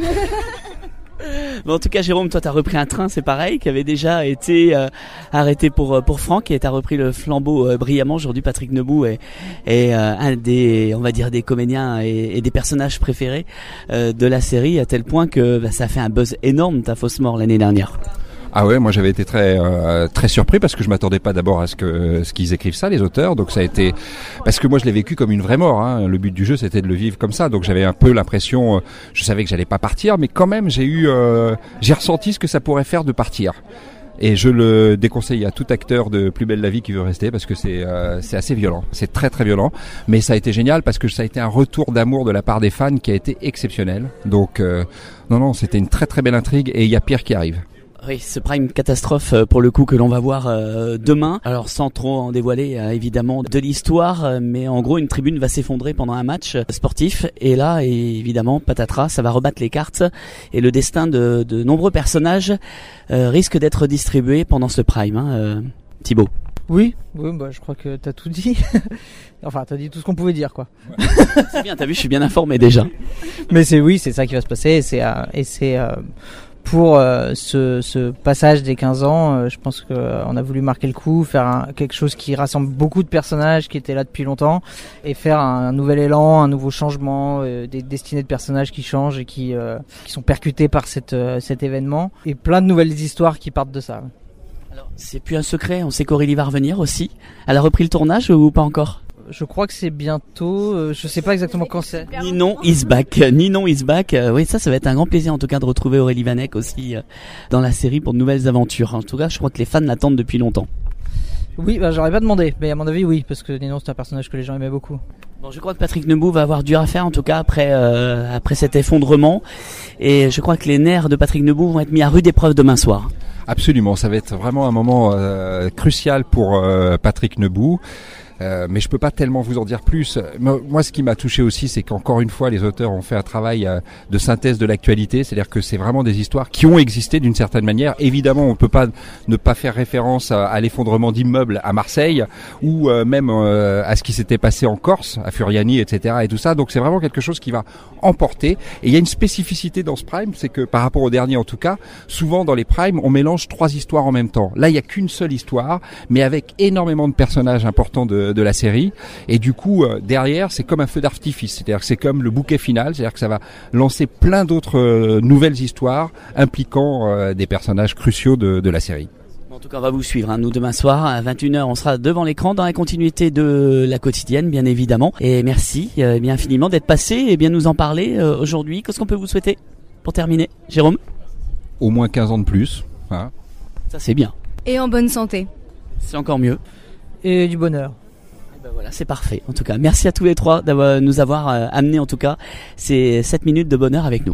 Bon, en tout cas, Jérôme, toi, t'as repris un train, c'est pareil, qui avait déjà été euh, arrêté pour pour Franck, et t'as repris le flambeau euh, brillamment. Aujourd'hui, Patrick Nebou est, est euh, un des, on va dire, des comédiens et, et des personnages préférés euh, de la série, à tel point que bah, ça a fait un buzz énorme, ta fausse mort l'année dernière. Ah ouais, moi j'avais été très euh, très surpris parce que je m'attendais pas d'abord à ce que ce qu'ils écrivent ça, les auteurs. Donc ça a été parce que moi je l'ai vécu comme une vraie mort. Hein. Le but du jeu c'était de le vivre comme ça. Donc j'avais un peu l'impression, euh, je savais que j'allais pas partir, mais quand même j'ai eu, euh, j'ai ressenti ce que ça pourrait faire de partir. Et je le déconseille à tout acteur de Plus belle la vie qui veut rester, parce que c'est euh, c'est assez violent, c'est très très violent. Mais ça a été génial parce que ça a été un retour d'amour de la part des fans qui a été exceptionnel. Donc euh, non non, c'était une très très belle intrigue, et il y a pire qui arrive. Oui, ce prime catastrophe pour le coup que l'on va voir euh, demain. Alors sans trop en dévoiler euh, évidemment de l'histoire, euh, mais en gros une tribune va s'effondrer pendant un match euh, sportif, et là et évidemment patatras, ça va rebattre les cartes, et le destin de, de nombreux personnages euh, risque d'être distribué pendant ce prime. Hein, euh, Thibaut. Oui, oui, bah je crois que t'as tout dit. Enfin, t'as dit tout ce qu'on pouvait dire, quoi. Ouais. C'est bien, t'as vu, je suis bien informé déjà. Mais c'est oui, c'est ça qui va se passer, et c'est euh, et c'est euh, pour euh, ce, ce passage des quinze ans, euh, je pense qu'on euh, a voulu marquer le coup, faire un, quelque chose qui rassemble beaucoup de personnages qui étaient là depuis longtemps, et faire un, un nouvel élan, un nouveau changement, euh, des destinées de personnages qui changent et qui, euh, qui sont percutés par cette, euh, cet événement, et plein de nouvelles histoires qui partent de ça. Alors, c'est plus un secret, on sait qu'Aurélie va revenir aussi. Elle a repris le tournage ou pas encore ? Je crois que c'est bientôt, euh, je sais pas exactement quand c'est. Ninon is back, Ninon is back. Euh, oui, ça, ça va être un grand plaisir en tout cas de retrouver Aurélie Vanek aussi euh, dans la série pour de nouvelles aventures. En tout cas, je crois que les fans l'attendent depuis longtemps. Oui, bah j'aurais pas demandé, mais à mon avis oui, parce que Ninon c'est un personnage que les gens aimaient beaucoup. Bon, je crois que Patrick Nebou va avoir dur à faire en tout cas après euh, après cet effondrement, et je crois que les nerfs de Patrick Nebou vont être mis à rude épreuve demain soir. Absolument, ça va être vraiment un moment euh, crucial pour euh, Patrick Nebou. Euh, mais je peux pas tellement vous en dire plus. Moi, ce qui m'a touché aussi, c'est qu'encore une fois, les auteurs ont fait un travail euh, de synthèse de l'actualité. C'est-à-dire que c'est vraiment des histoires qui ont existé d'une certaine manière. Évidemment, on peut pas ne pas faire référence à, à l'effondrement d'immeubles à Marseille, ou euh, même euh, à ce qui s'était passé en Corse, à Furiani, et cetera. Et tout ça. Donc, c'est vraiment quelque chose qui va emporter. Et il y a une spécificité dans ce prime, c'est que par rapport au dernier, en tout cas, souvent dans les primes, on mélange trois histoires en même temps. Là, il y a qu'une seule histoire, mais avec énormément de personnages importants de de la série, et du coup euh, derrière c'est comme un feu d'artifice, c'est-à-dire que c'est comme le bouquet final, c'est-à-dire que ça va lancer plein d'autres euh, nouvelles histoires impliquant euh, des personnages cruciaux de, de la série. En tout cas, on va vous suivre, hein. Nous, demain soir, à vingt et une heures, on sera devant l'écran dans la continuité de la quotidienne, bien évidemment. Et merci euh, bien infiniment d'être passé et bien nous en parler euh, aujourd'hui. Qu'est-ce qu'on peut vous souhaiter pour terminer, Jérôme ? Au moins quinze ans de plus. Hein. Ça, c'est bien. Et en bonne santé. C'est encore mieux. Et du bonheur. Ben voilà, c'est parfait. En tout cas, merci à tous les trois d'avoir nous avoir euh, amené en tout cas ces sept minutes de bonheur avec nous.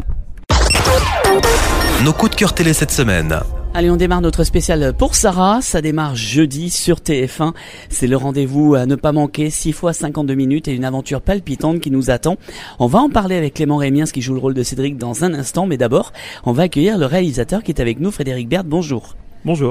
Nos coups de cœur télé cette semaine. Allez, on démarre notre spécial pour Sarah. Ça démarre jeudi sur T F un. C'est le rendez-vous à ne pas manquer. six fois cinquante-deux minutes et une aventure palpitante qui nous attend. On va en parler avec Clément Rémiens, qui joue le rôle de Cédric, dans un instant. Mais d'abord, on va accueillir le réalisateur qui est avec nous, Frédéric Berd. Bonjour. Bonjour.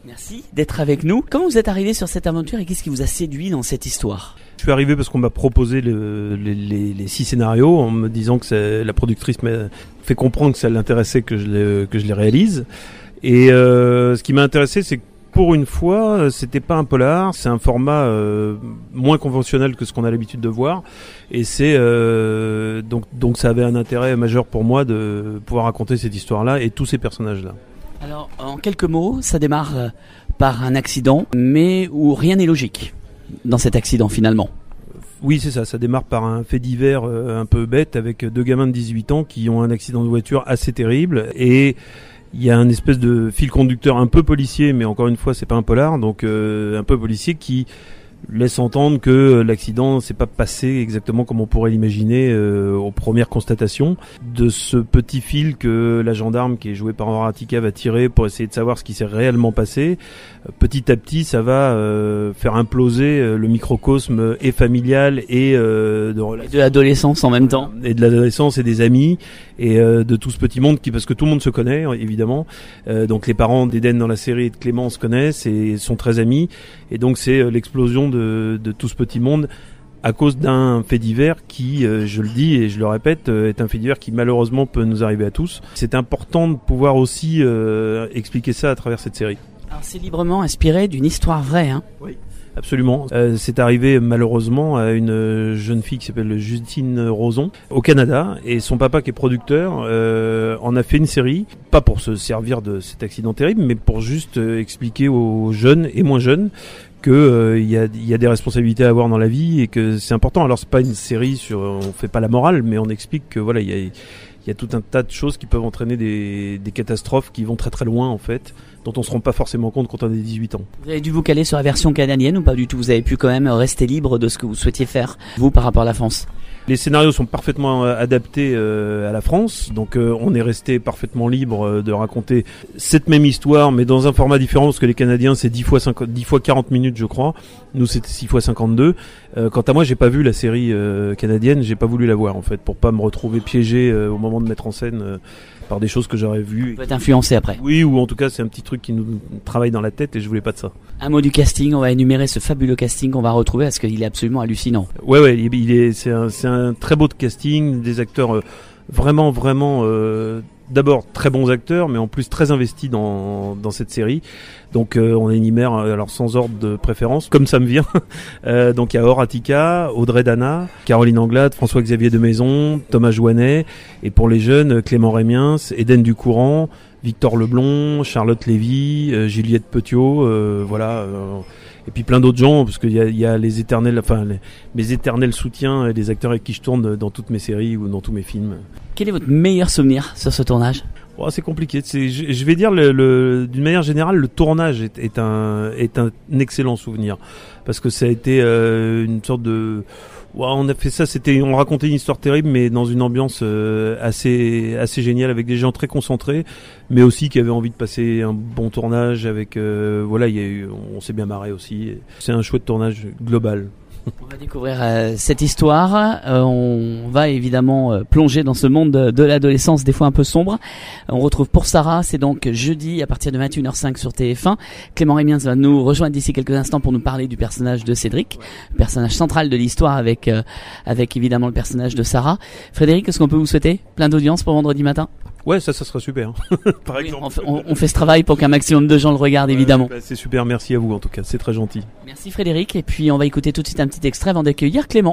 Merci d'être avec nous. Comment vous êtes arrivé sur cette aventure et qu'est-ce qui vous a séduit dans cette histoire ? Je suis arrivé parce qu'on m'a proposé le, les, les, les six scénarios en me disant que c'est, la productrice m'a fait comprendre que ça l'intéressait que je les, que je les réalise. Et euh, ce qui m'a intéressé, c'est que pour une fois, c'était pas un polar, c'est un format euh, moins conventionnel que ce qu'on a l'habitude de voir, et c'est euh, donc donc ça avait un intérêt majeur pour moi de pouvoir raconter cette histoire-là et tous ces personnages-là. Alors, en quelques mots, ça démarre par un accident, mais où rien n'est logique dans cet accident finalement. Oui, c'est ça, ça démarre par un fait divers euh, un peu bête avec deux gamins de dix-huit ans qui ont un accident de voiture assez terrible, et il y a un espèce de fil conducteur un peu policier, mais encore une fois, c'est pas un polar, donc euh, un peu policier qui laisse entendre que l'accident s'est pas passé exactement comme on pourrait l'imaginer euh, aux premières constatations. De ce petit fil que la gendarme, qui est jouée par Horatica, va tirer pour essayer de savoir ce qui s'est réellement passé, euh, petit à petit, ça va euh, faire imploser euh, le microcosme et familial et euh, de, et de l'adolescence en même temps. Et de l'adolescence et des amis et euh, de tout ce petit monde qui, parce que tout le monde se connaît évidemment. Euh, donc les parents d'Eden dans la série et de Clément se connaissent et sont très amis. Et donc c'est euh, l'explosion de, de tout ce petit monde à cause d'un fait divers qui, euh, je le dis et je le répète, euh, est un fait divers qui malheureusement peut nous arriver à tous. C'est important de pouvoir aussi euh, expliquer ça à travers cette série. Alors c'est librement inspiré d'une histoire vraie, hein ? Oui. Absolument. Euh, c'est arrivé malheureusement à une jeune fille qui s'appelle Justine Roson au Canada, et son papa qui est producteur euh, en a fait une série, pas pour se servir de cet accident terrible, mais pour juste euh, expliquer aux jeunes et moins jeunes que euh, y a il y a des responsabilités à avoir dans la vie et que c'est important. Alors c'est pas une série sur, on fait pas la morale, mais on explique que voilà, il y a il y a tout un tas de choses qui peuvent entraîner des, des catastrophes qui vont très très loin en fait, dont on se rend pas forcément compte quand on a dix-huit ans. Vous avez dû vous caler sur la version canadienne ou pas du tout ? Vous avez pu quand même rester libre de ce que vous souhaitiez faire, vous, par rapport à la France ? Les scénarios sont parfaitement adaptés euh, à la France, donc euh, on est resté parfaitement libre euh, de raconter cette même histoire, mais dans un format différent, parce que les Canadiens c'est dix fois cinquante, dix fois quarante minutes je crois, nous c'était six fois cinquante-deux. Euh, quant à moi, j'ai pas vu la série euh, canadienne, j'ai pas voulu la voir en fait, pour pas me retrouver piégé euh, au moment de mettre en scène euh, par des choses que j'aurais vues. Vous pouvez être influencé après. Oui, ou en tout cas c'est un petit truc qui nous travaille dans la tête et je voulais pas de ça. Un mot du casting, on va énumérer ce fabuleux casting qu'on va retrouver parce qu'il est absolument hallucinant. Ouais, ouais, il, il est, c'est un, c'est un très beau casting, des acteurs euh, vraiment, vraiment, euh, d'abord très bons acteurs, mais en plus très investis dans dans cette série. Donc euh, on énumère alors sans ordre de préférence, comme ça me vient. euh, donc il y a Horatica, Audrey Dana, Caroline Anglade, François-Xavier de Maison, Thomas Jouanet, et pour les jeunes, Clément Rémiens, Eden Ducourant, Victor Leblond, Charlotte Lévy, euh, Juliette Petiot, euh, voilà. Euh, et puis plein d'autres gens, parce qu'il y a, il y a les éternels, enfin les, mes éternels soutiens et des acteurs avec qui je tourne dans toutes mes séries ou dans tous mes films. Quel est votre meilleur souvenir sur ce tournage ? Oh, c'est compliqué. C'est, je, je vais dire, le, le, d'une manière générale, le tournage est, est, un, est un excellent souvenir. Parce que ça a été euh, une sorte de... Ouais, on a fait ça, c'était, on racontait une histoire terrible, mais dans une ambiance euh, assez, assez géniale, avec des gens très concentrés, mais aussi qui avaient envie de passer un bon tournage. Avec, euh, voilà, il y a eu, on s'est bien marré aussi. C'est un chouette tournage global. On va découvrir euh, cette histoire. Euh, on va évidemment euh, plonger dans ce monde de, de l'adolescence, des fois un peu sombre. On retrouve Pour Sarah, c'est donc jeudi à partir de vingt et une heures cinq sur T F un. Clément Rémiens va nous rejoindre d'ici quelques instants pour nous parler du personnage de Cédric, le personnage central de l'histoire, avec euh, avec évidemment le personnage de Sarah. Frédéric, est-ce qu'on peut vous souhaiter plein d'audience pour vendredi matin ? Ouais, ça, ça sera super. Par oui, exemple. On fait, on, on fait ce travail pour qu'un maximum de gens le regardent, ouais, évidemment. Bah, c'est super, merci à vous en tout cas, c'est très gentil. Merci Frédéric, et puis on va écouter tout de suite un petit extrait avant d'accueillir Clément.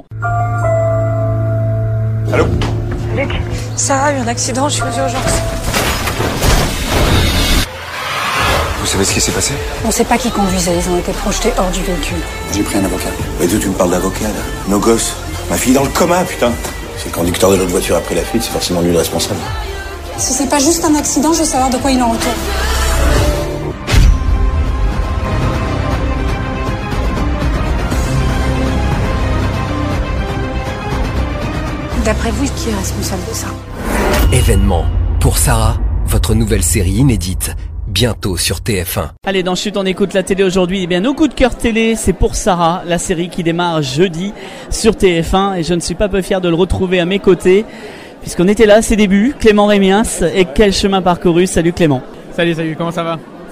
Allô ? Luc, Sarah a eu un accident, je suis aux urgences. Vous savez ce qui s'est passé ? On sait pas qui conduisait, ils ont été projetés hors du véhicule. J'ai pris un avocat. Mais d'où tu me parles d'avocat là ? Nos gosses. Ma fille dans le coma, putain. Si le conducteur de l'autre voiture a pris la fuite, c'est forcément lui le responsable. Si c'est pas juste un accident, je veux savoir de quoi il en retourne. D'après vous, qui est responsable de ça ? Événement. Pour Sarah, votre nouvelle série inédite, bientôt sur T F un. Allez, dans Chut, on écoute la télé aujourd'hui. Eh bien, nos coups de cœur télé, c'est Pour Sarah, la série qui démarre jeudi sur T F un. Et je ne suis pas peu fier de le retrouver à mes côtés, puisqu'on était là à ses débuts. Clément Rémiens, et quel chemin parcouru. Salut Clément. Salut, salut, comment ça va ?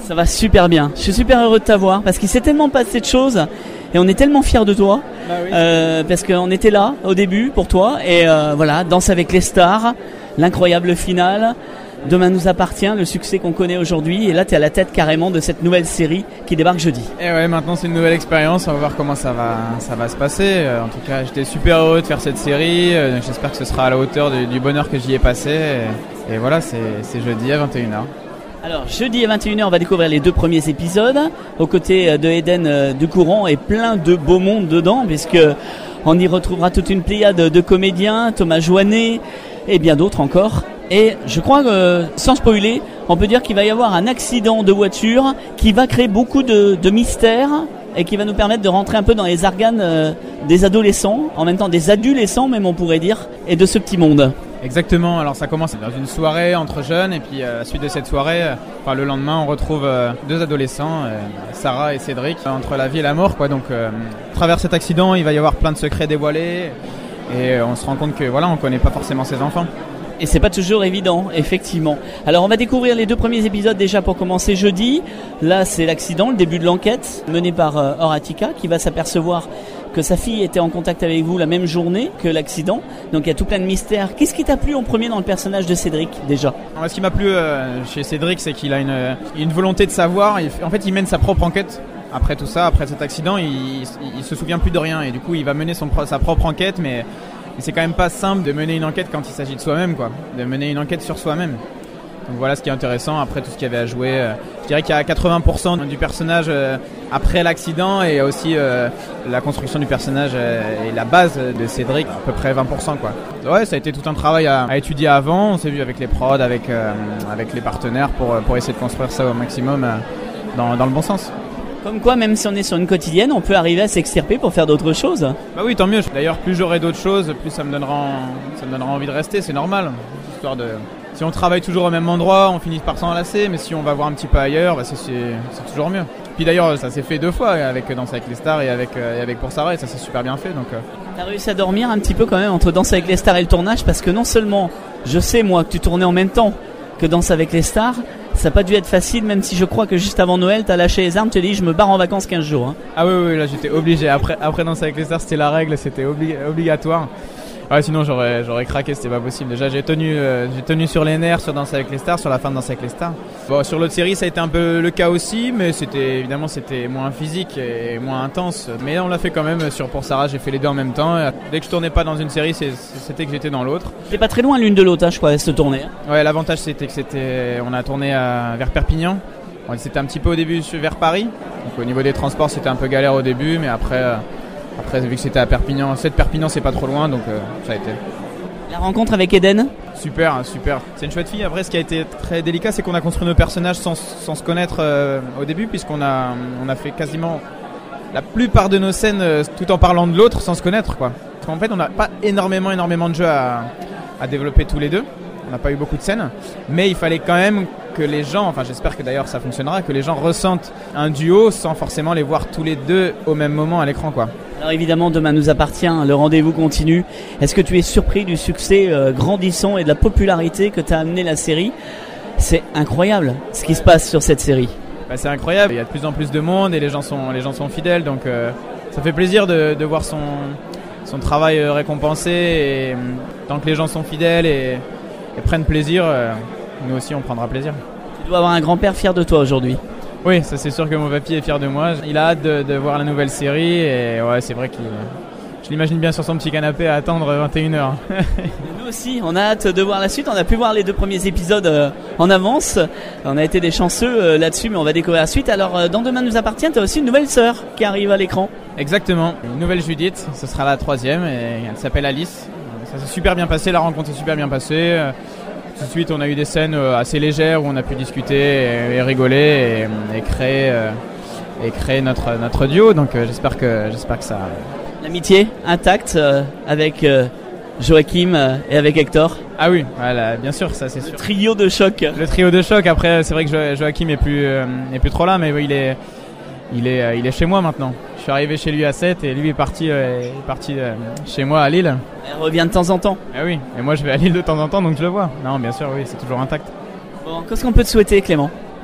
Ça va super bien. Je suis super heureux de t'avoir parce qu'il s'est tellement passé de choses et on est tellement fiers de toi. Bah oui, euh, parce qu'on était là au début pour toi et euh, voilà, Danse avec les stars, l'incroyable finale. Demain nous appartient, le succès qu'on connaît aujourd'hui et là tu es à la tête carrément de cette nouvelle série qui débarque jeudi. Et ouais, maintenant c'est une nouvelle expérience, on va voir comment ça va, ça va se passer. Euh, en tout cas, j'étais super heureux de faire cette série, euh, j'espère que ce sera à la hauteur de, du bonheur que j'y ai passé. Et, et voilà, c'est, c'est jeudi à vingt et une heures. Alors jeudi à vingt et une heures on va découvrir les deux premiers épisodes aux côtés de Eden Ducourant et plein de beau monde dedans puisque on y retrouvera toute une pléiade de comédiens, Thomas Joannet et bien d'autres encore. Et je crois que sans spoiler, on peut dire qu'il va y avoir un accident de voiture qui va créer beaucoup de, de mystères et qui va nous permettre de rentrer un peu dans les arcanes euh, des adolescents, en même temps des adolescents même on pourrait dire, et de ce petit monde. Exactement, alors ça commence dans une soirée entre jeunes et puis à la suite de cette soirée, euh, enfin, le lendemain on retrouve euh, deux adolescents, euh, Sarah et Cédric, entre la vie et la mort quoi. Donc euh, à travers cet accident il va y avoir plein de secrets dévoilés et euh, on se rend compte que voilà, on connaît pas forcément ses enfants. Et c'est pas toujours évident, effectivement. Alors on va découvrir les deux premiers épisodes déjà pour commencer jeudi. Là c'est l'accident, le début de l'enquête menée par euh, Horatica qui va s'apercevoir que sa fille était en contact avec vous la même journée que l'accident. Donc il y a tout plein de mystères. Qu'est-ce qui t'a plu en premier dans le personnage de Cédric déjà ? Alors, ce qui m'a plu euh, chez Cédric, c'est qu'il a une, une volonté de savoir. Il, en fait il mène sa propre enquête. Après tout ça, après cet accident, il, il, il se souvient plus de rien et du coup il va mener son, sa propre enquête, mais Mais c'est quand même pas simple de mener une enquête quand il s'agit de soi-même, quoi. De mener une enquête sur soi-même. Donc voilà ce qui est intéressant. Après tout ce qu'il y avait à jouer, euh, je dirais qu'il y a quatre-vingts pour cent du personnage euh, après l'accident et aussi euh, la construction du personnage euh, et la base de Cédric, à peu près vingt pour cent quoi. Ouais, ça a été tout un travail à, à étudier avant. On s'est vu avec les prods, avec euh, avec les partenaires pour pour essayer de construire ça au maximum euh, dans dans le bon sens. Comme quoi, même si on est sur une quotidienne, on peut arriver à s'extirper pour faire d'autres choses. Bah oui, tant mieux. D'ailleurs, plus j'aurai d'autres choses, plus ça me donnera, en... ça me donnera envie de rester. C'est normal. Histoire de... Si on travaille toujours au même endroit, on finit par s'en lasser. Mais si on va voir un petit peu ailleurs, bah c'est, c'est, c'est toujours mieux. Puis d'ailleurs, ça s'est fait deux fois avec Danse avec les stars et avec, euh, et avec Pour Sarah. Et ça s'est super bien fait. Donc, euh... T'as réussi à dormir un petit peu quand même entre Danse avec les stars et le tournage parce que non seulement, je sais moi que tu tournais en même temps que Danse avec les stars, ça n'a pas dû être facile, même si je crois que juste avant Noël, t'as lâché les armes, tu t'es dit je me barre en vacances quinze jours. Hein. Ah oui, oui, là j'étais obligé. Après, après Danse avec les stars, c'était la règle, c'était obli- obligatoire. Ouais, sinon j'aurais, j'aurais craqué, c'était pas possible. Déjà j'ai tenu, euh, j'ai tenu sur les nerfs sur Danse avec les stars, sur la fin de Danse avec les stars. Bon, sur l'autre série, ça a été un peu le cas aussi, mais c'était évidemment c'était moins physique et moins intense. Mais on l'a fait quand même sur Pour Sarah, j'ai fait les deux en même temps. Dès que je tournais pas dans une série, c'est, c'était que j'étais dans l'autre. T'es pas très loin l'une de l'autre, hein, je crois, cette tournée. Ouais, l'avantage c'était que c'était, on a tourné à, vers Perpignan. C'était un petit peu au début vers Paris. Donc au niveau des transports, c'était un peu galère au début, mais après, euh, après vu que c'était à Perpignan, cette Perpignan c'est pas trop loin, donc euh, ça a été. La rencontre avec Eden ? Super, super. C'est une chouette fille. Après, ce qui a été très délicat, c'est qu'on a construit nos personnages sans, sans se connaître euh, au début, puisqu'on a, on a fait quasiment la plupart de nos scènes euh, tout en parlant de l'autre sans se connaître, quoi. Parce qu'en fait, on n'a pas énormément, énormément de jeux à, à développer tous les deux. On n'a pas eu beaucoup de scènes, mais il fallait quand même que les gens, enfin j'espère que d'ailleurs ça fonctionnera, que les gens ressentent un duo sans forcément les voir tous les deux au même moment à l'écran, quoi. Alors évidemment, Demain nous appartient, le rendez-vous continue. Est-ce que tu es surpris du succès euh, grandissant et de la popularité que t'as amené la série ? C'est incroyable ce qui se passe sur cette série. Bah, c'est incroyable, il y a de plus en plus de monde et les gens sont, les gens sont fidèles, donc euh, ça fait plaisir de, de voir son, son travail récompensé et euh, tant que les gens sont fidèles et, et prennent plaisir, euh, nous aussi on prendra plaisir. Tu dois avoir un grand-père fier de toi aujourd'hui. Oui, ça c'est sûr que mon papy est fier de moi. Il a hâte de, de voir la nouvelle série et ouais, c'est vrai qu'il, je l'imagine bien sur son petit canapé à attendre vingt et une heures. Nous aussi, on a hâte de voir la suite. On a pu voir les deux premiers épisodes euh, en avance. On a été des chanceux euh, là-dessus, mais on va découvrir la suite. Alors, euh, dans Demain nous appartient, tu as aussi une nouvelle sœur qui arrive à l'écran. Exactement, une nouvelle Judith, ce sera la troisième et elle s'appelle Alice. Ça s'est super bien passé, la rencontre s'est super bien passée. Tout de suite, on a eu des scènes assez légères où on a pu discuter et, et rigoler et, et créer, euh, et créer notre, notre duo. Donc euh, j'espère que, j'espère que ça... L'amitié intacte euh, avec euh, Joachim euh, et avec Hector. Ah oui, voilà, bien sûr, ça c'est sûr. Le trio de choc. Le trio de choc. Après, c'est vrai que jo- Joachim est plus, euh, est plus trop là, mais oui, il est, il est, euh, il est chez moi maintenant. Je suis arrivé chez lui à sept et lui est parti, euh, est parti euh, chez moi à Lille. Elle revient de temps en temps. Ah oui, et moi je vais à Lille de temps en temps, donc je le vois. Non, bien sûr, oui, c'est toujours intact. Bon, qu'est-ce qu'on peut te souhaiter, Clément ?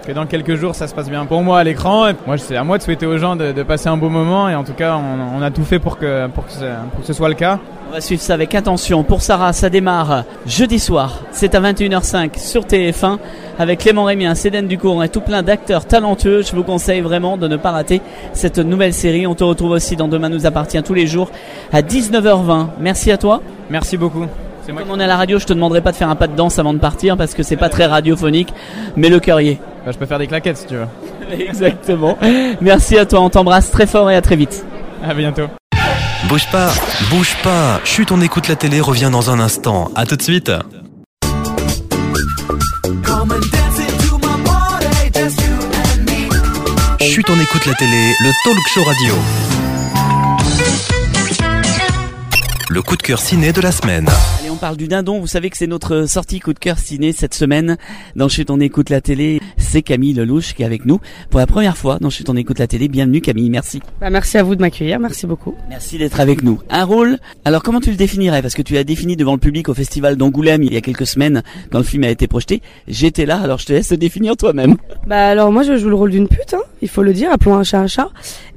que dans quelques jours ça se passe bien pour moi à l'écran. Et moi, c'est à moi de souhaiter aux gens de, de passer un beau moment et en tout cas, on, on a tout fait pour que, pour que, ce, pour que ce soit le cas. On va suivre ça avec attention. Pour Sarah, ça démarre jeudi soir. C'est à vingt et une heures cinq sur T F un avec Clément Rémien, Cédène Ducourant et tout plein d'acteurs talentueux. Je vous conseille vraiment de ne pas rater cette nouvelle série. On te retrouve aussi dans Demain nous appartient tous les jours à dix-neuf heures vingt. Merci à toi. Merci beaucoup. C'est moi. Comme on est à la radio, je te demanderai pas de faire un pas de danse avant de partir parce que c'est pas très radiophonique, mais le cœur y est. Bah, je peux faire des claquettes si tu veux. Exactement. Merci à toi, on t'embrasse très fort et à très vite. À bientôt. Bouge pas, bouge pas. Chut, on écoute la télé, revient dans un instant. À tout de suite. Chut, on écoute la télé, le talk show radio. Le coup de cœur ciné de la semaine. Allez, on parle du dindon. Vous savez que c'est notre sortie coup de cœur ciné cette semaine. Dans Chut, on écoute la télé. C'est Camille Lelouch qui est avec nous pour la première fois dans Chut, on écoute la télé. Bienvenue Camille, merci. Bah, merci à vous de m'accueillir, merci beaucoup. Merci d'être avec nous. Un rôle, alors comment tu le définirais? Parce que tu l'as défini devant le public au festival d'Angoulême il y a quelques semaines quand le film a été projeté. J'étais là, alors je te laisse te définir toi-même. Bah alors moi je joue le rôle d'une pute, hein, il faut le dire, appelons un chat un chat.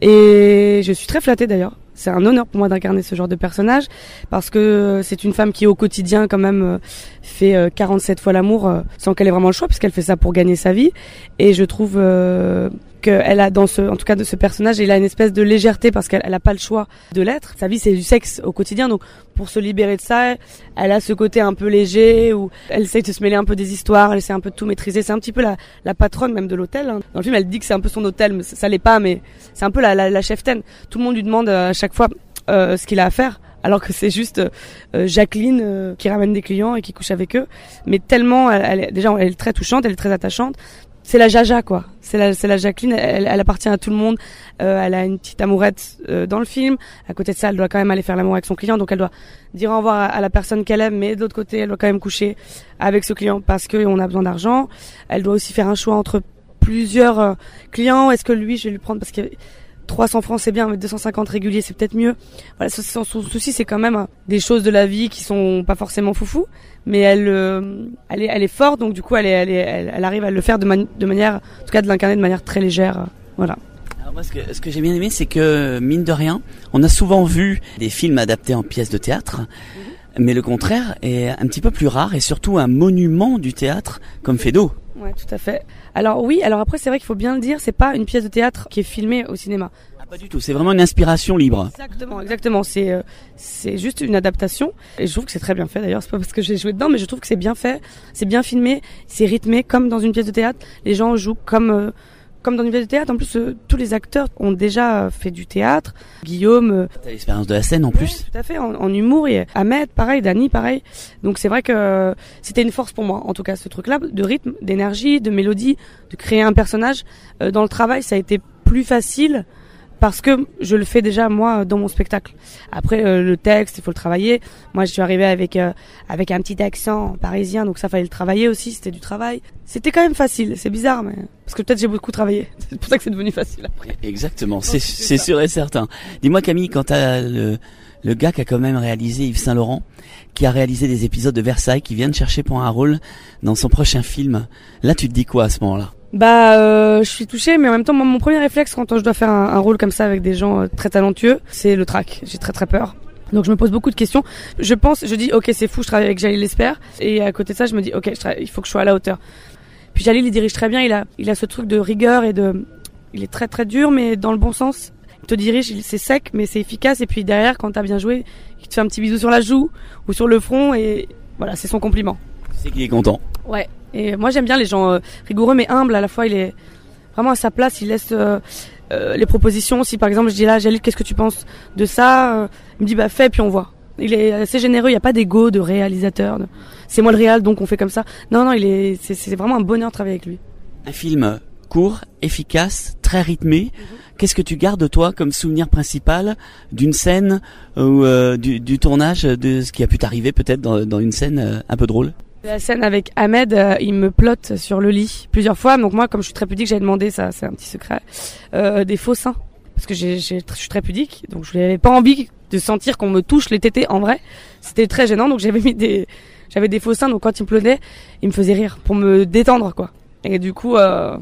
Et je suis très flattée d'ailleurs. C'est un honneur pour moi d'incarner ce genre de personnage parce que c'est une femme qui au quotidien quand même fait quarante-sept fois l'amour sans qu'elle ait vraiment le choix puisqu'elle fait ça pour gagner sa vie. Et je trouve euh, qu'elle a dans ce, en tout cas de ce personnage, il a une espèce de légèreté parce qu'elle n'a pas le choix de l'être. Sa vie c'est du sexe au quotidien, donc pour se libérer de ça, elle a ce côté un peu léger où elle essaye de se mêler un peu des histoires, elle essaie un peu de tout maîtriser. C'est un petit peu la, la patronne même de l'hôtel. Hein. Dans le film, elle dit que c'est un peu son hôtel, mais ça, ça l'est pas, mais c'est un peu la, la, la cheftaine. Tout le monde lui demande à chaque fois euh, ce qu'il a à faire, alors que c'est juste euh, Jacqueline euh, qui ramène des clients et qui couche avec eux. Mais tellement, elle, elle est, déjà, elle est très touchante, elle est très attachante. C'est la Jaja, quoi. C'est la, c'est la Jacqueline. Elle, elle appartient à tout le monde. Euh, elle a une petite amourette euh, dans le film. À côté de ça, elle doit quand même aller faire l'amour avec son client. Donc, elle doit dire au revoir à, à la personne qu'elle aime. Mais de l'autre côté, elle doit quand même coucher avec ce client parce qu'on a besoin d'argent. Elle doit aussi faire un choix entre plusieurs euh, clients. Est-ce que lui, je vais lui prendre parce que trois cents francs c'est bien, mais deux cent cinquante réguliers c'est peut-être mieux. Voilà, son, son souci c'est quand même des choses de la vie qui sont pas forcément foufou, mais elle, euh, elle est, elle est forte, donc du coup elle est, elle est, elle, elle arrive à le faire de, mani- de manière, en tout cas de l'incarner de manière très légère, euh, voilà. Alors moi, ce que, ce que j'ai bien aimé, c'est que mine de rien, on a souvent vu des films adaptés en pièces de théâtre. Mm-hmm. Mais le contraire est un petit peu plus rare et surtout un monument du théâtre comme Feydeau. Ouais, tout à fait. Alors oui, alors après c'est vrai qu'il faut bien le dire, c'est pas une pièce de théâtre qui est filmée au cinéma. Ah, pas du tout, c'est vraiment une inspiration libre. Exactement, exactement. C'est euh, c'est juste une adaptation et je trouve que c'est très bien fait. D'ailleurs, c'est pas parce que j'ai joué dedans, mais je trouve que c'est bien fait, c'est bien filmé, c'est rythmé comme dans une pièce de théâtre. Les gens jouent comme euh, comme dans une pièce de théâtre. En plus, euh, tous les acteurs ont déjà fait du théâtre. Guillaume, euh, t'as l'expérience de la scène en plus. Ouais, tout à fait, en, en humour. Et Ahmed, pareil, Dany, pareil. Donc c'est vrai que euh, c'était une force pour moi, en tout cas, ce truc-là, de rythme, d'énergie, de mélodie, de créer un personnage. Euh, dans le travail, ça a été plus facile parce que je le fais déjà moi dans mon spectacle. Après euh, le texte, il faut le travailler. Moi, je suis arrivée avec euh, avec un petit accent parisien, donc ça fallait le travailler aussi. C'était du travail. C'était quand même facile. C'est bizarre, mais parce que peut-être j'ai beaucoup travaillé. C'est pour ça que c'est devenu facile après. Exactement, c'est c'est sûr et certain. Dis-moi Camille, quand t'as le le gars qui a quand même réalisé Yves Saint Laurent, qui a réalisé des épisodes de Versailles, qui vient de chercher pour un rôle dans son prochain film, là tu te dis quoi à ce moment-là? Bah, euh, je suis touchée, mais en même temps, moi, mon premier réflexe quand je dois faire un, un rôle comme ça avec des gens euh, très talentueux, c'est le trac. J'ai très très peur. Donc je me pose beaucoup de questions. Je pense, je dis, ok, c'est fou, je travaille avec Jalil Lesper. Et à côté de ça, je me dis, ok, je travaille, il faut que je sois à la hauteur. Puis Jalil, il dirige très bien. Il a, il a ce truc de rigueur et de, il est très très dur, mais dans le bon sens. Il te dirige, c'est sec, mais c'est efficace. Et puis derrière, quand t'as bien joué, il te fait un petit bisou sur la joue ou sur le front, et voilà, c'est son compliment. C'est qu'il est content. Ouais. Et moi j'aime bien les gens euh, rigoureux mais humbles. À la fois il est vraiment à sa place, il laisse euh, euh, les propositions. Si par exemple je dis là Jalil, qu'est-ce que tu penses de ça, euh, il me dit bah fais puis on voit. Il est assez généreux, il n'y a pas d'ego de réalisateur, de... c'est moi le réal donc on fait comme ça. Non non, il est c'est, c'est vraiment un bonheur de travailler avec lui. Un film court, efficace, très rythmé. Mm-hmm. Qu'est-ce que tu gardes toi comme souvenir principal d'une scène ou euh, du, du tournage, de ce qui a pu t'arriver peut-être dans, dans une scène euh, un peu drôle? La scène avec Ahmed, euh, il me plotte sur le lit plusieurs fois. Donc moi, comme je suis très pudique, j'avais demandé, ça c'est un petit secret, euh, des faux seins. Parce que j'ai, j'ai, je suis très pudique, donc je n'avais pas envie de sentir qu'on me touche les tétés en vrai. C'était très gênant, donc j'avais mis des, j'avais des faux seins. Donc quand il me plonnait, il me faisait rire pour me détendre, quoi. Et du coup, euh,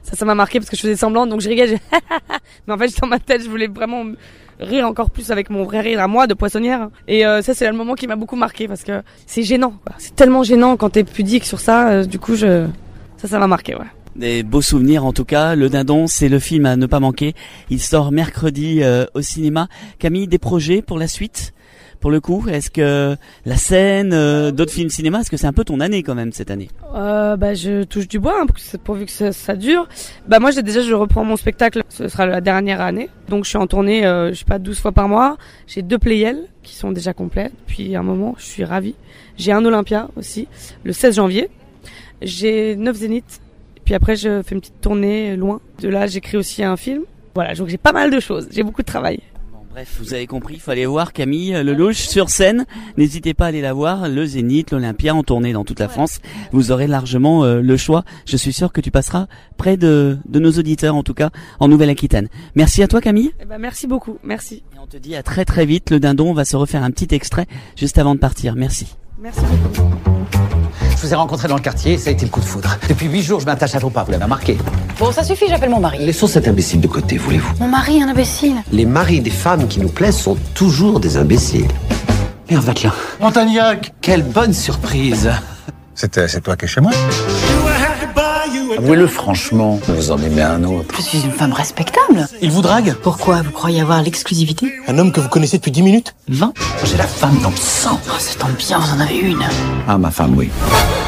Ça, ça m'a marqué parce que je faisais semblant, donc je rigolais. J'ai mais en fait, dans ma tête, je voulais vraiment rire encore plus avec mon vrai rire à moi de poissonnière. Et euh, ça, c'est le moment qui m'a beaucoup marqué parce que c'est gênant, quoi. C'est tellement gênant quand t'es pudique sur ça. Euh, du coup, je ça, ça m'a marqué, ouais. Des beaux souvenirs en tout cas. Le Dindon, c'est le film à ne pas manquer. Il sort mercredi euh, au cinéma. Camille, des projets pour la suite? Pour le coup, est-ce que la scène, euh, d'autres films cinéma, est-ce que c'est un peu ton année quand même cette année? euh, Bah, je touche du bois hein, pourvu que ça, ça dure. Bah moi, j'ai déjà, je reprends mon spectacle. Ce sera la dernière année, donc je suis en tournée, euh, je sais pas, douze fois par mois. J'ai deux Playel qui sont déjà complets depuis un moment. Je suis ravie. J'ai un Olympia aussi le seize janvier. J'ai neuf Zénith. Puis après, je fais une petite tournée loin. De là, j'écris aussi un film. Voilà, donc j'ai pas mal de choses. J'ai beaucoup de travail. Bref, vous avez compris, il fallait voir Camille Lelouch sur scène. N'hésitez pas à aller la voir, le Zénith, l'Olympia, en tournée dans toute la France. Vous aurez largement euh, le choix. Je suis sûr que tu passeras près de, de nos auditeurs, en tout cas en Nouvelle-Aquitaine. Merci à toi Camille. Eh ben, merci beaucoup, merci. Et on te dit à très très vite. Le Dindon, on va se refaire un petit extrait juste avant de partir. Merci. Merci beaucoup. Je vous ai rencontré dans le quartier, ça a été le coup de foudre. Depuis huit jours, je m'attache à vos pas, vous l'avez remarqué. Bon, ça suffit, j'appelle mon mari. Laissons cet imbécile de côté, voulez-vous. Mon mari, un imbécile. Les maris des femmes qui nous plaisent sont toujours des imbéciles. Merde, va te là. Montagnac, quelle bonne surprise. C'était, c'est toi qui es chez moi? Avouez-le franchement, vous en aimez un autre. Je suis une femme respectable. Il vous drague? Pourquoi? Vous croyez avoir l'exclusivité? Un homme que vous connaissez depuis dix minutes? vingt. J'ai la femme dans le sang. Oh, ça tombe bien, vous en avez une. Ah, ma femme, oui.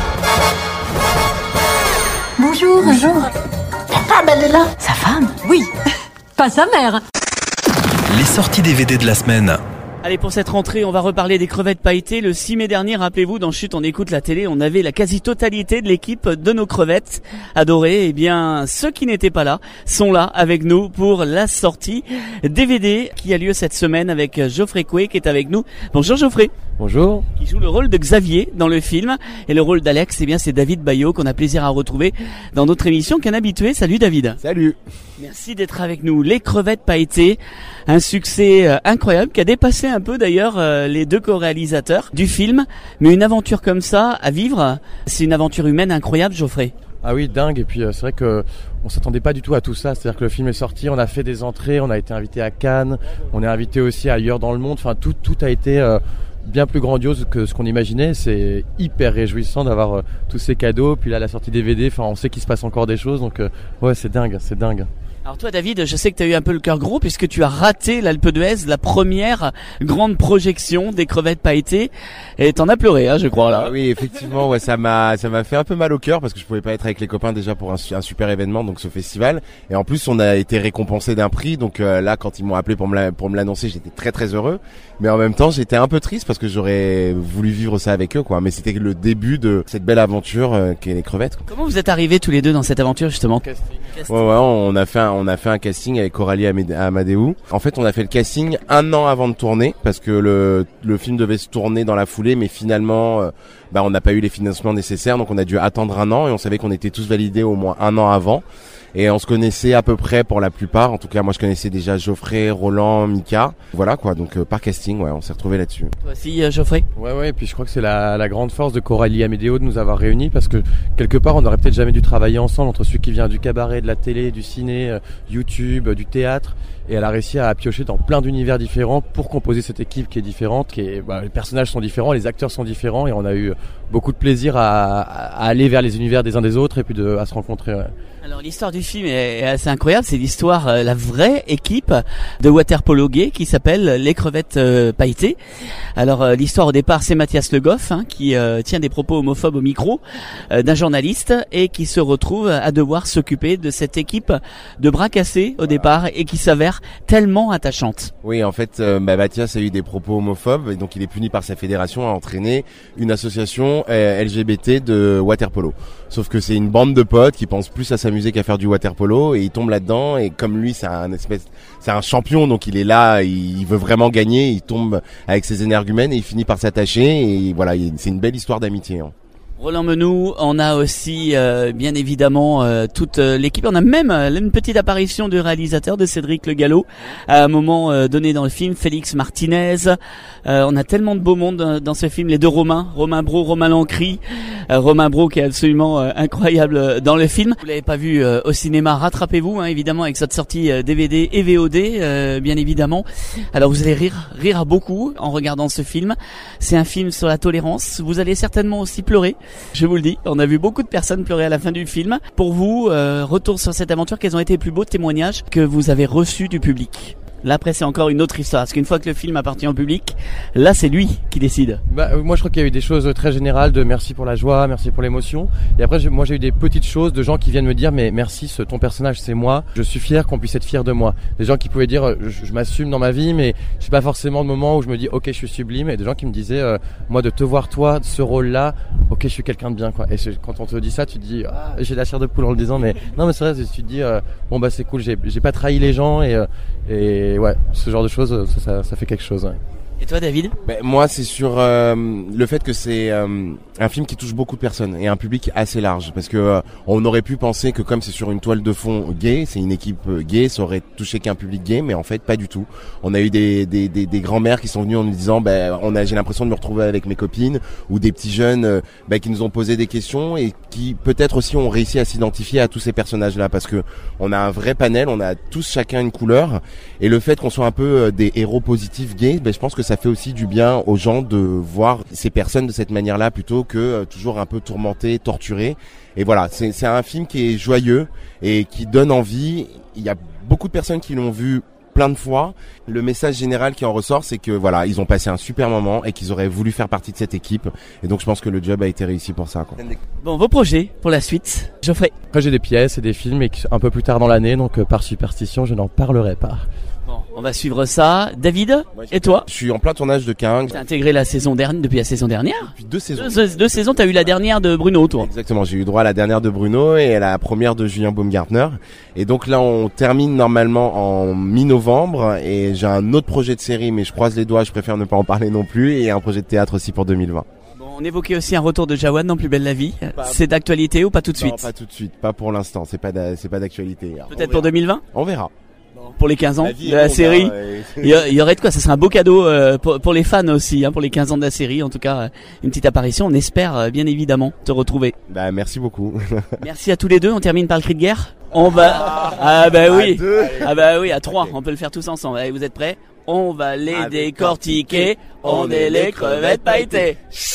Bonjour. Bonjour. Ta femme, elle est là? Sa femme? Oui. Pas sa mère. Les sorties D V D de la semaine. Allez, pour cette rentrée, on va reparler des crevettes pailletées. Le six mai dernier, rappelez-vous, dans Chut, on écoute la télé, on avait la quasi-totalité de l'équipe de nos crevettes adorées. Eh bien, ceux qui n'étaient pas là sont là avec nous pour la sortie D V D qui a lieu cette semaine avec Geoffrey Coué qui est avec nous. Bonjour Geoffrey. Bonjour. Qui joue le rôle de Xavier dans le film. Et le rôle d'Alex, eh bien, c'est David Bayot qu'on a plaisir à retrouver dans notre émission qu'un habitué. Salut David. Salut. Merci d'être avec nous. Les crevettes pailletées, un succès euh, incroyable qui a dépassé un peu d'ailleurs euh, les deux co-réalisateurs du film. Mais une aventure comme ça à vivre, c'est une aventure humaine incroyable, Geoffrey. Ah oui, dingue. Et puis euh, c'est vrai que on s'attendait pas du tout à tout ça. C'est-à-dire que le film est sorti, on a fait des entrées, on a été invité à Cannes, on est invité aussi ailleurs dans le monde. Enfin, tout tout a été euh, bien plus grandiose que ce qu'on imaginait. C'est hyper réjouissant d'avoir euh, tous ces cadeaux. Puis là, la sortie D V D. Enfin, on sait qu'il se passe encore des choses. Donc euh, ouais, c'est dingue, c'est dingue. Alors toi David, je sais que tu as eu un peu le cœur gros puisque tu as raté l'Alpe d'Huez, la première grande projection des crevettes pailletées, et t'en as pleuré, hein, je crois là. Ah oui, effectivement, ouais, ça m'a ça m'a fait un peu mal au cœur parce que je pouvais pas être avec les copains déjà pour un, un super événement, donc ce festival, et en plus on a été récompensé d'un prix, donc euh, là quand ils m'ont appelé pour me la, pour me l'annoncer, j'étais très très heureux, mais en même temps j'étais un peu triste parce que j'aurais voulu vivre ça avec eux, quoi. Mais c'était le début de cette belle aventure euh, qu'est les crevettes, quoi. Comment vous êtes arrivés tous les deux dans cette aventure justement? Casting. Ouais, ouais, on a fait un, on a fait un casting avec Coralie Amadeu. En fait, on a fait le casting un an avant de tourner parce que le le film devait se tourner dans la foulée, mais finalement, euh, bah, on n'a pas eu les financements nécessaires, donc on a dû attendre un an et on savait qu'on était tous validés au moins un an avant. Et on se connaissait à peu près pour la plupart. En tout cas, moi, je connaissais déjà Geoffrey, Roland, Mika. Voilà, quoi. Donc, euh, par casting, ouais, on s'est retrouvés là-dessus. Toi aussi, euh, Geoffrey? Ouais, ouais. Et puis, je crois que c'est la, la grande force de Coralie Amédéo de nous avoir réunis parce que, quelque part, on n'aurait peut-être jamais dû travailler ensemble entre celui qui vient du cabaret, de la télé, du ciné, euh, YouTube, euh, du théâtre. Et elle a réussi à piocher dans plein d'univers différents pour composer cette équipe qui est différente, qui est, bah, les personnages sont différents, les acteurs sont différents et on a eu beaucoup de plaisir à, à aller vers les univers des uns des autres et puis de, à se rencontrer. Ouais. Alors l'histoire du film est assez incroyable, c'est l'histoire, euh, la vraie équipe de water-polo gay qui s'appelle les crevettes euh, pailletées. Alors euh, l'histoire au départ c'est Mathias Le Goff hein, qui euh, tient des propos homophobes au micro euh, d'un journaliste et qui se retrouve à devoir s'occuper de cette équipe de bras cassés au départ et qui s'avère tellement attachante. Oui, en fait euh, bah, Mathias a eu des propos homophobes et donc il est puni par sa fédération à entraîner une association euh, L G B T de water-polo. Sauf que c'est une bande de potes qui pensent plus à s'amuser qu'à faire du water-polo et il tombe là-dedans et comme lui c'est un espèce, c'est un champion donc il est là, il veut vraiment gagner, il tombe avec ses énergumènes et il finit par s'attacher et voilà, c'est une belle histoire d'amitié. Hein. Roland Menou, on a aussi euh, bien évidemment euh, toute euh, l'équipe, on a même euh, une petite apparition du réalisateur de Cédric Le Gallo à un moment euh, donné dans le film, Félix Martinez. Euh, on a tellement de beau monde euh, dans ce film, les deux Romains, Romain Brault, Romain Lancry, euh, Romain Brault qui est absolument euh, incroyable euh, dans le film. Vous l'avez pas vu euh, au cinéma, rattrapez-vous hein, évidemment avec cette sortie euh, D V D et V O D euh, bien évidemment. Alors vous allez rire, rire à beaucoup en regardant ce film. C'est un film sur la tolérance, vous allez certainement aussi pleurer. Je vous le dis, on a vu beaucoup de personnes pleurer à la fin du film. Pour vous, euh, retour sur cette aventure, quels ont été les plus beaux témoignages que vous avez reçus du public ? Là après c'est encore une autre histoire, parce qu'une fois que le film appartient au public, là c'est lui qui décide. Bah moi je crois qu'il y a eu des choses très générales de merci pour la joie, merci pour l'émotion. Et après moi j'ai eu des petites choses de gens qui viennent me dire mais merci, ce, ton personnage c'est moi, je suis fier qu'on puisse être fier de moi. Des gens qui pouvaient dire je, je m'assume dans ma vie mais je suis pas forcément le moment où je me dis ok je suis sublime. Et des gens qui me disaient euh, moi de te voir toi, de ce rôle là, ok je suis quelqu'un de bien quoi. Et quand on te dit ça tu te dis ah, j'ai la chair de poule en le disant mais non mais c'est vrai, tu te dis euh, bon bah c'est cool, j'ai, j'ai pas trahi les gens et, euh, et Et ouais, ce genre de choses, ça, ça, ça fait quelque chose. Ouais. Et toi, David ? Ben, moi, c'est sur euh, le fait que c'est euh, un film qui touche beaucoup de personnes et un public assez large. Parce que euh, on aurait pu penser que comme c'est sur une toile de fond gay, c'est une équipe gay, ça aurait touché qu'un public gay, mais en fait, pas du tout. On a eu des des des, des grands-mères qui sont venues en nous disant, ben, on a, j'ai l'impression de me retrouver avec mes copines, ou des petits jeunes, euh, ben, qui nous ont posé des questions et qui peut-être aussi ont réussi à s'identifier à tous ces personnages-là, parce que on a un vrai panel, on a tous chacun une couleur, et le fait qu'on soit un peu euh, des héros positifs gays, ben, je pense que ça fait aussi du bien aux gens de voir ces personnes de cette manière-là plutôt que euh, toujours un peu tourmentées, torturées. Et voilà, c'est, c'est un film qui est joyeux et qui donne envie. Il y a beaucoup de personnes qui l'ont vu plein de fois. Le message général qui en ressort, c'est que voilà, ils ont passé un super moment et qu'ils auraient voulu faire partie de cette équipe. Et donc je pense que le job a été réussi pour ça, quoi. Bon, vos projets pour la suite, Geoffrey ? Après j'ai des pièces et des films et un peu plus tard dans l'année, donc euh, par superstition, je n'en parlerai pas. Bon, on va suivre ça. David, ouais, et toi ? Je suis en plein tournage de King. T'as intégré la saison dernière, depuis la saison dernière ? Depuis deux saisons. Deux, deux saisons, t'as eu la dernière de Bruno, toi ? Exactement, j'ai eu droit à la dernière de Bruno et à la première de Julien Baumgartner. Et donc là, on termine normalement en mi-novembre et j'ai un autre projet de série, mais je croise les doigts, je préfère ne pas en parler non plus, et un projet de théâtre aussi pour deux mille vingt. Bon, on évoquait aussi un retour de Jawad dans Plus belle la vie. Pas, c'est d'actualité ou pas tout de suite ? Non, pas tout de suite, pas pour l'instant, c'est pas d'a, c'est pas d'actualité. Peut-être pour deux mille vingt ? On verra. Pour les quinze ans la de la série, hein, ouais. il, y a, il y aurait de quoi, ça serait un beau cadeau euh, pour, pour les fans aussi, hein, pour les quinze ans de la série, en tout cas euh, une petite apparition, on espère euh, bien évidemment te retrouver. Bah merci beaucoup. Merci à tous les deux, on termine par le cri de guerre. On va, ah bah oui, ah bah oui, à trois, on peut le faire tous ensemble. Allez, vous êtes prêts ? On va les ah, décortiquer, on est les crevettes pailletées.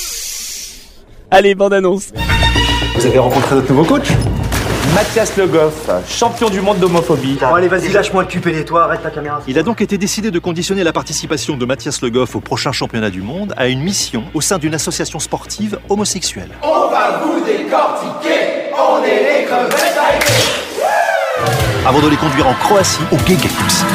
Allez, bande annonce. Vous avez rencontré notre nouveau coach ? Mathias Le Goff, champion du monde d'homophobie. Bon, allez, vas-y, lâche-moi le cul, pédé-toi, arrête ta caméra. Il a donc été décidé de conditionner la participation de Mathias Le Goff au prochain championnat du monde à une mission au sein d'une association sportive homosexuelle. On va vous décortiquer, on est les crevettes pailletées. Avant de les conduire en Croatie au Gay Games.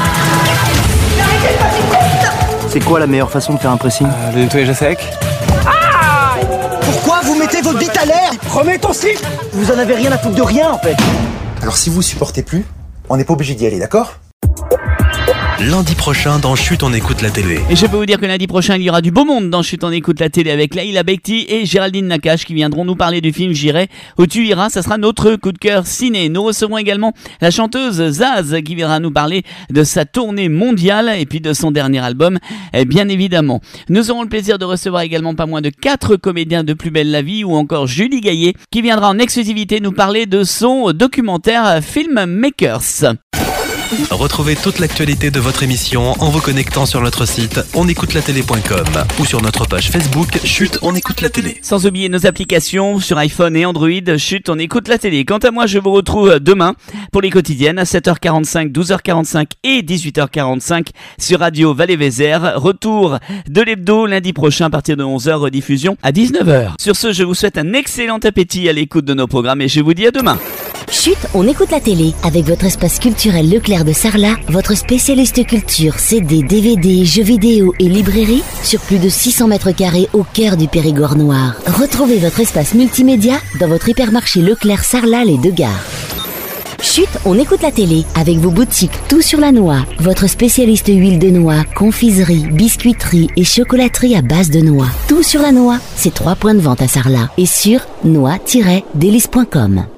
C'est quoi la meilleure façon de faire un pressing ? euh, Le nettoyage à sec. Pourquoi vous mettez votre bite à l'air ? Remets ton slip ! Vous en avez rien à foutre de rien en fait. Alors si vous supportez plus, on n'est pas obligé d'y aller, d'accord ? Lundi prochain dans Chut on écoute la télé. Et je peux vous dire que lundi prochain il y aura du beau monde dans Chut on écoute la télé avec Laïla Bekti et Géraldine Nakache qui viendront nous parler du film J'irai où tu iras. Ça sera notre coup de cœur ciné. Nous recevrons également la chanteuse Zaz qui viendra nous parler de sa tournée mondiale et puis de son dernier album, et bien évidemment. Nous aurons le plaisir de recevoir également pas moins de quatre comédiens de Plus belle la vie ou encore Julie Gaillet qui viendra en exclusivité nous parler de son documentaire Filmmakers. Retrouvez toute l'actualité de votre émission en vous connectant sur notre site on écoute la télé point com ou sur notre page Facebook Chut on écoute la télé. Sans oublier nos applications sur iPhone et Android, Chut on écoute la télé. Quant à moi, je vous retrouve demain pour les quotidiennes à sept heures quarante-cinq, douze heures quarante-cinq et dix-huit heures quarante-cinq sur Radio Valais-Vézère. Retour de l'hebdo lundi prochain à partir de onze heures, rediffusion à dix-neuf heures. Sur ce, je vous souhaite un excellent appétit à l'écoute de nos programmes et je vous dis à demain. Chut, on écoute la télé avec votre espace culturel Leclerc de Sarlat, votre spécialiste culture, C D, D V D, jeux vidéo et librairie sur plus de six cents mètres carrés au cœur du Périgord noir. Retrouvez votre espace multimédia dans votre hypermarché Leclerc Sarlat les Deux Gares. Chut, on écoute la télé avec vos boutiques Tout sur la noix, votre spécialiste huile de noix, confiserie, biscuiterie et chocolaterie à base de noix. Tout sur la noix, c'est trois points de vente à Sarlat et sur noix tiret délice point com.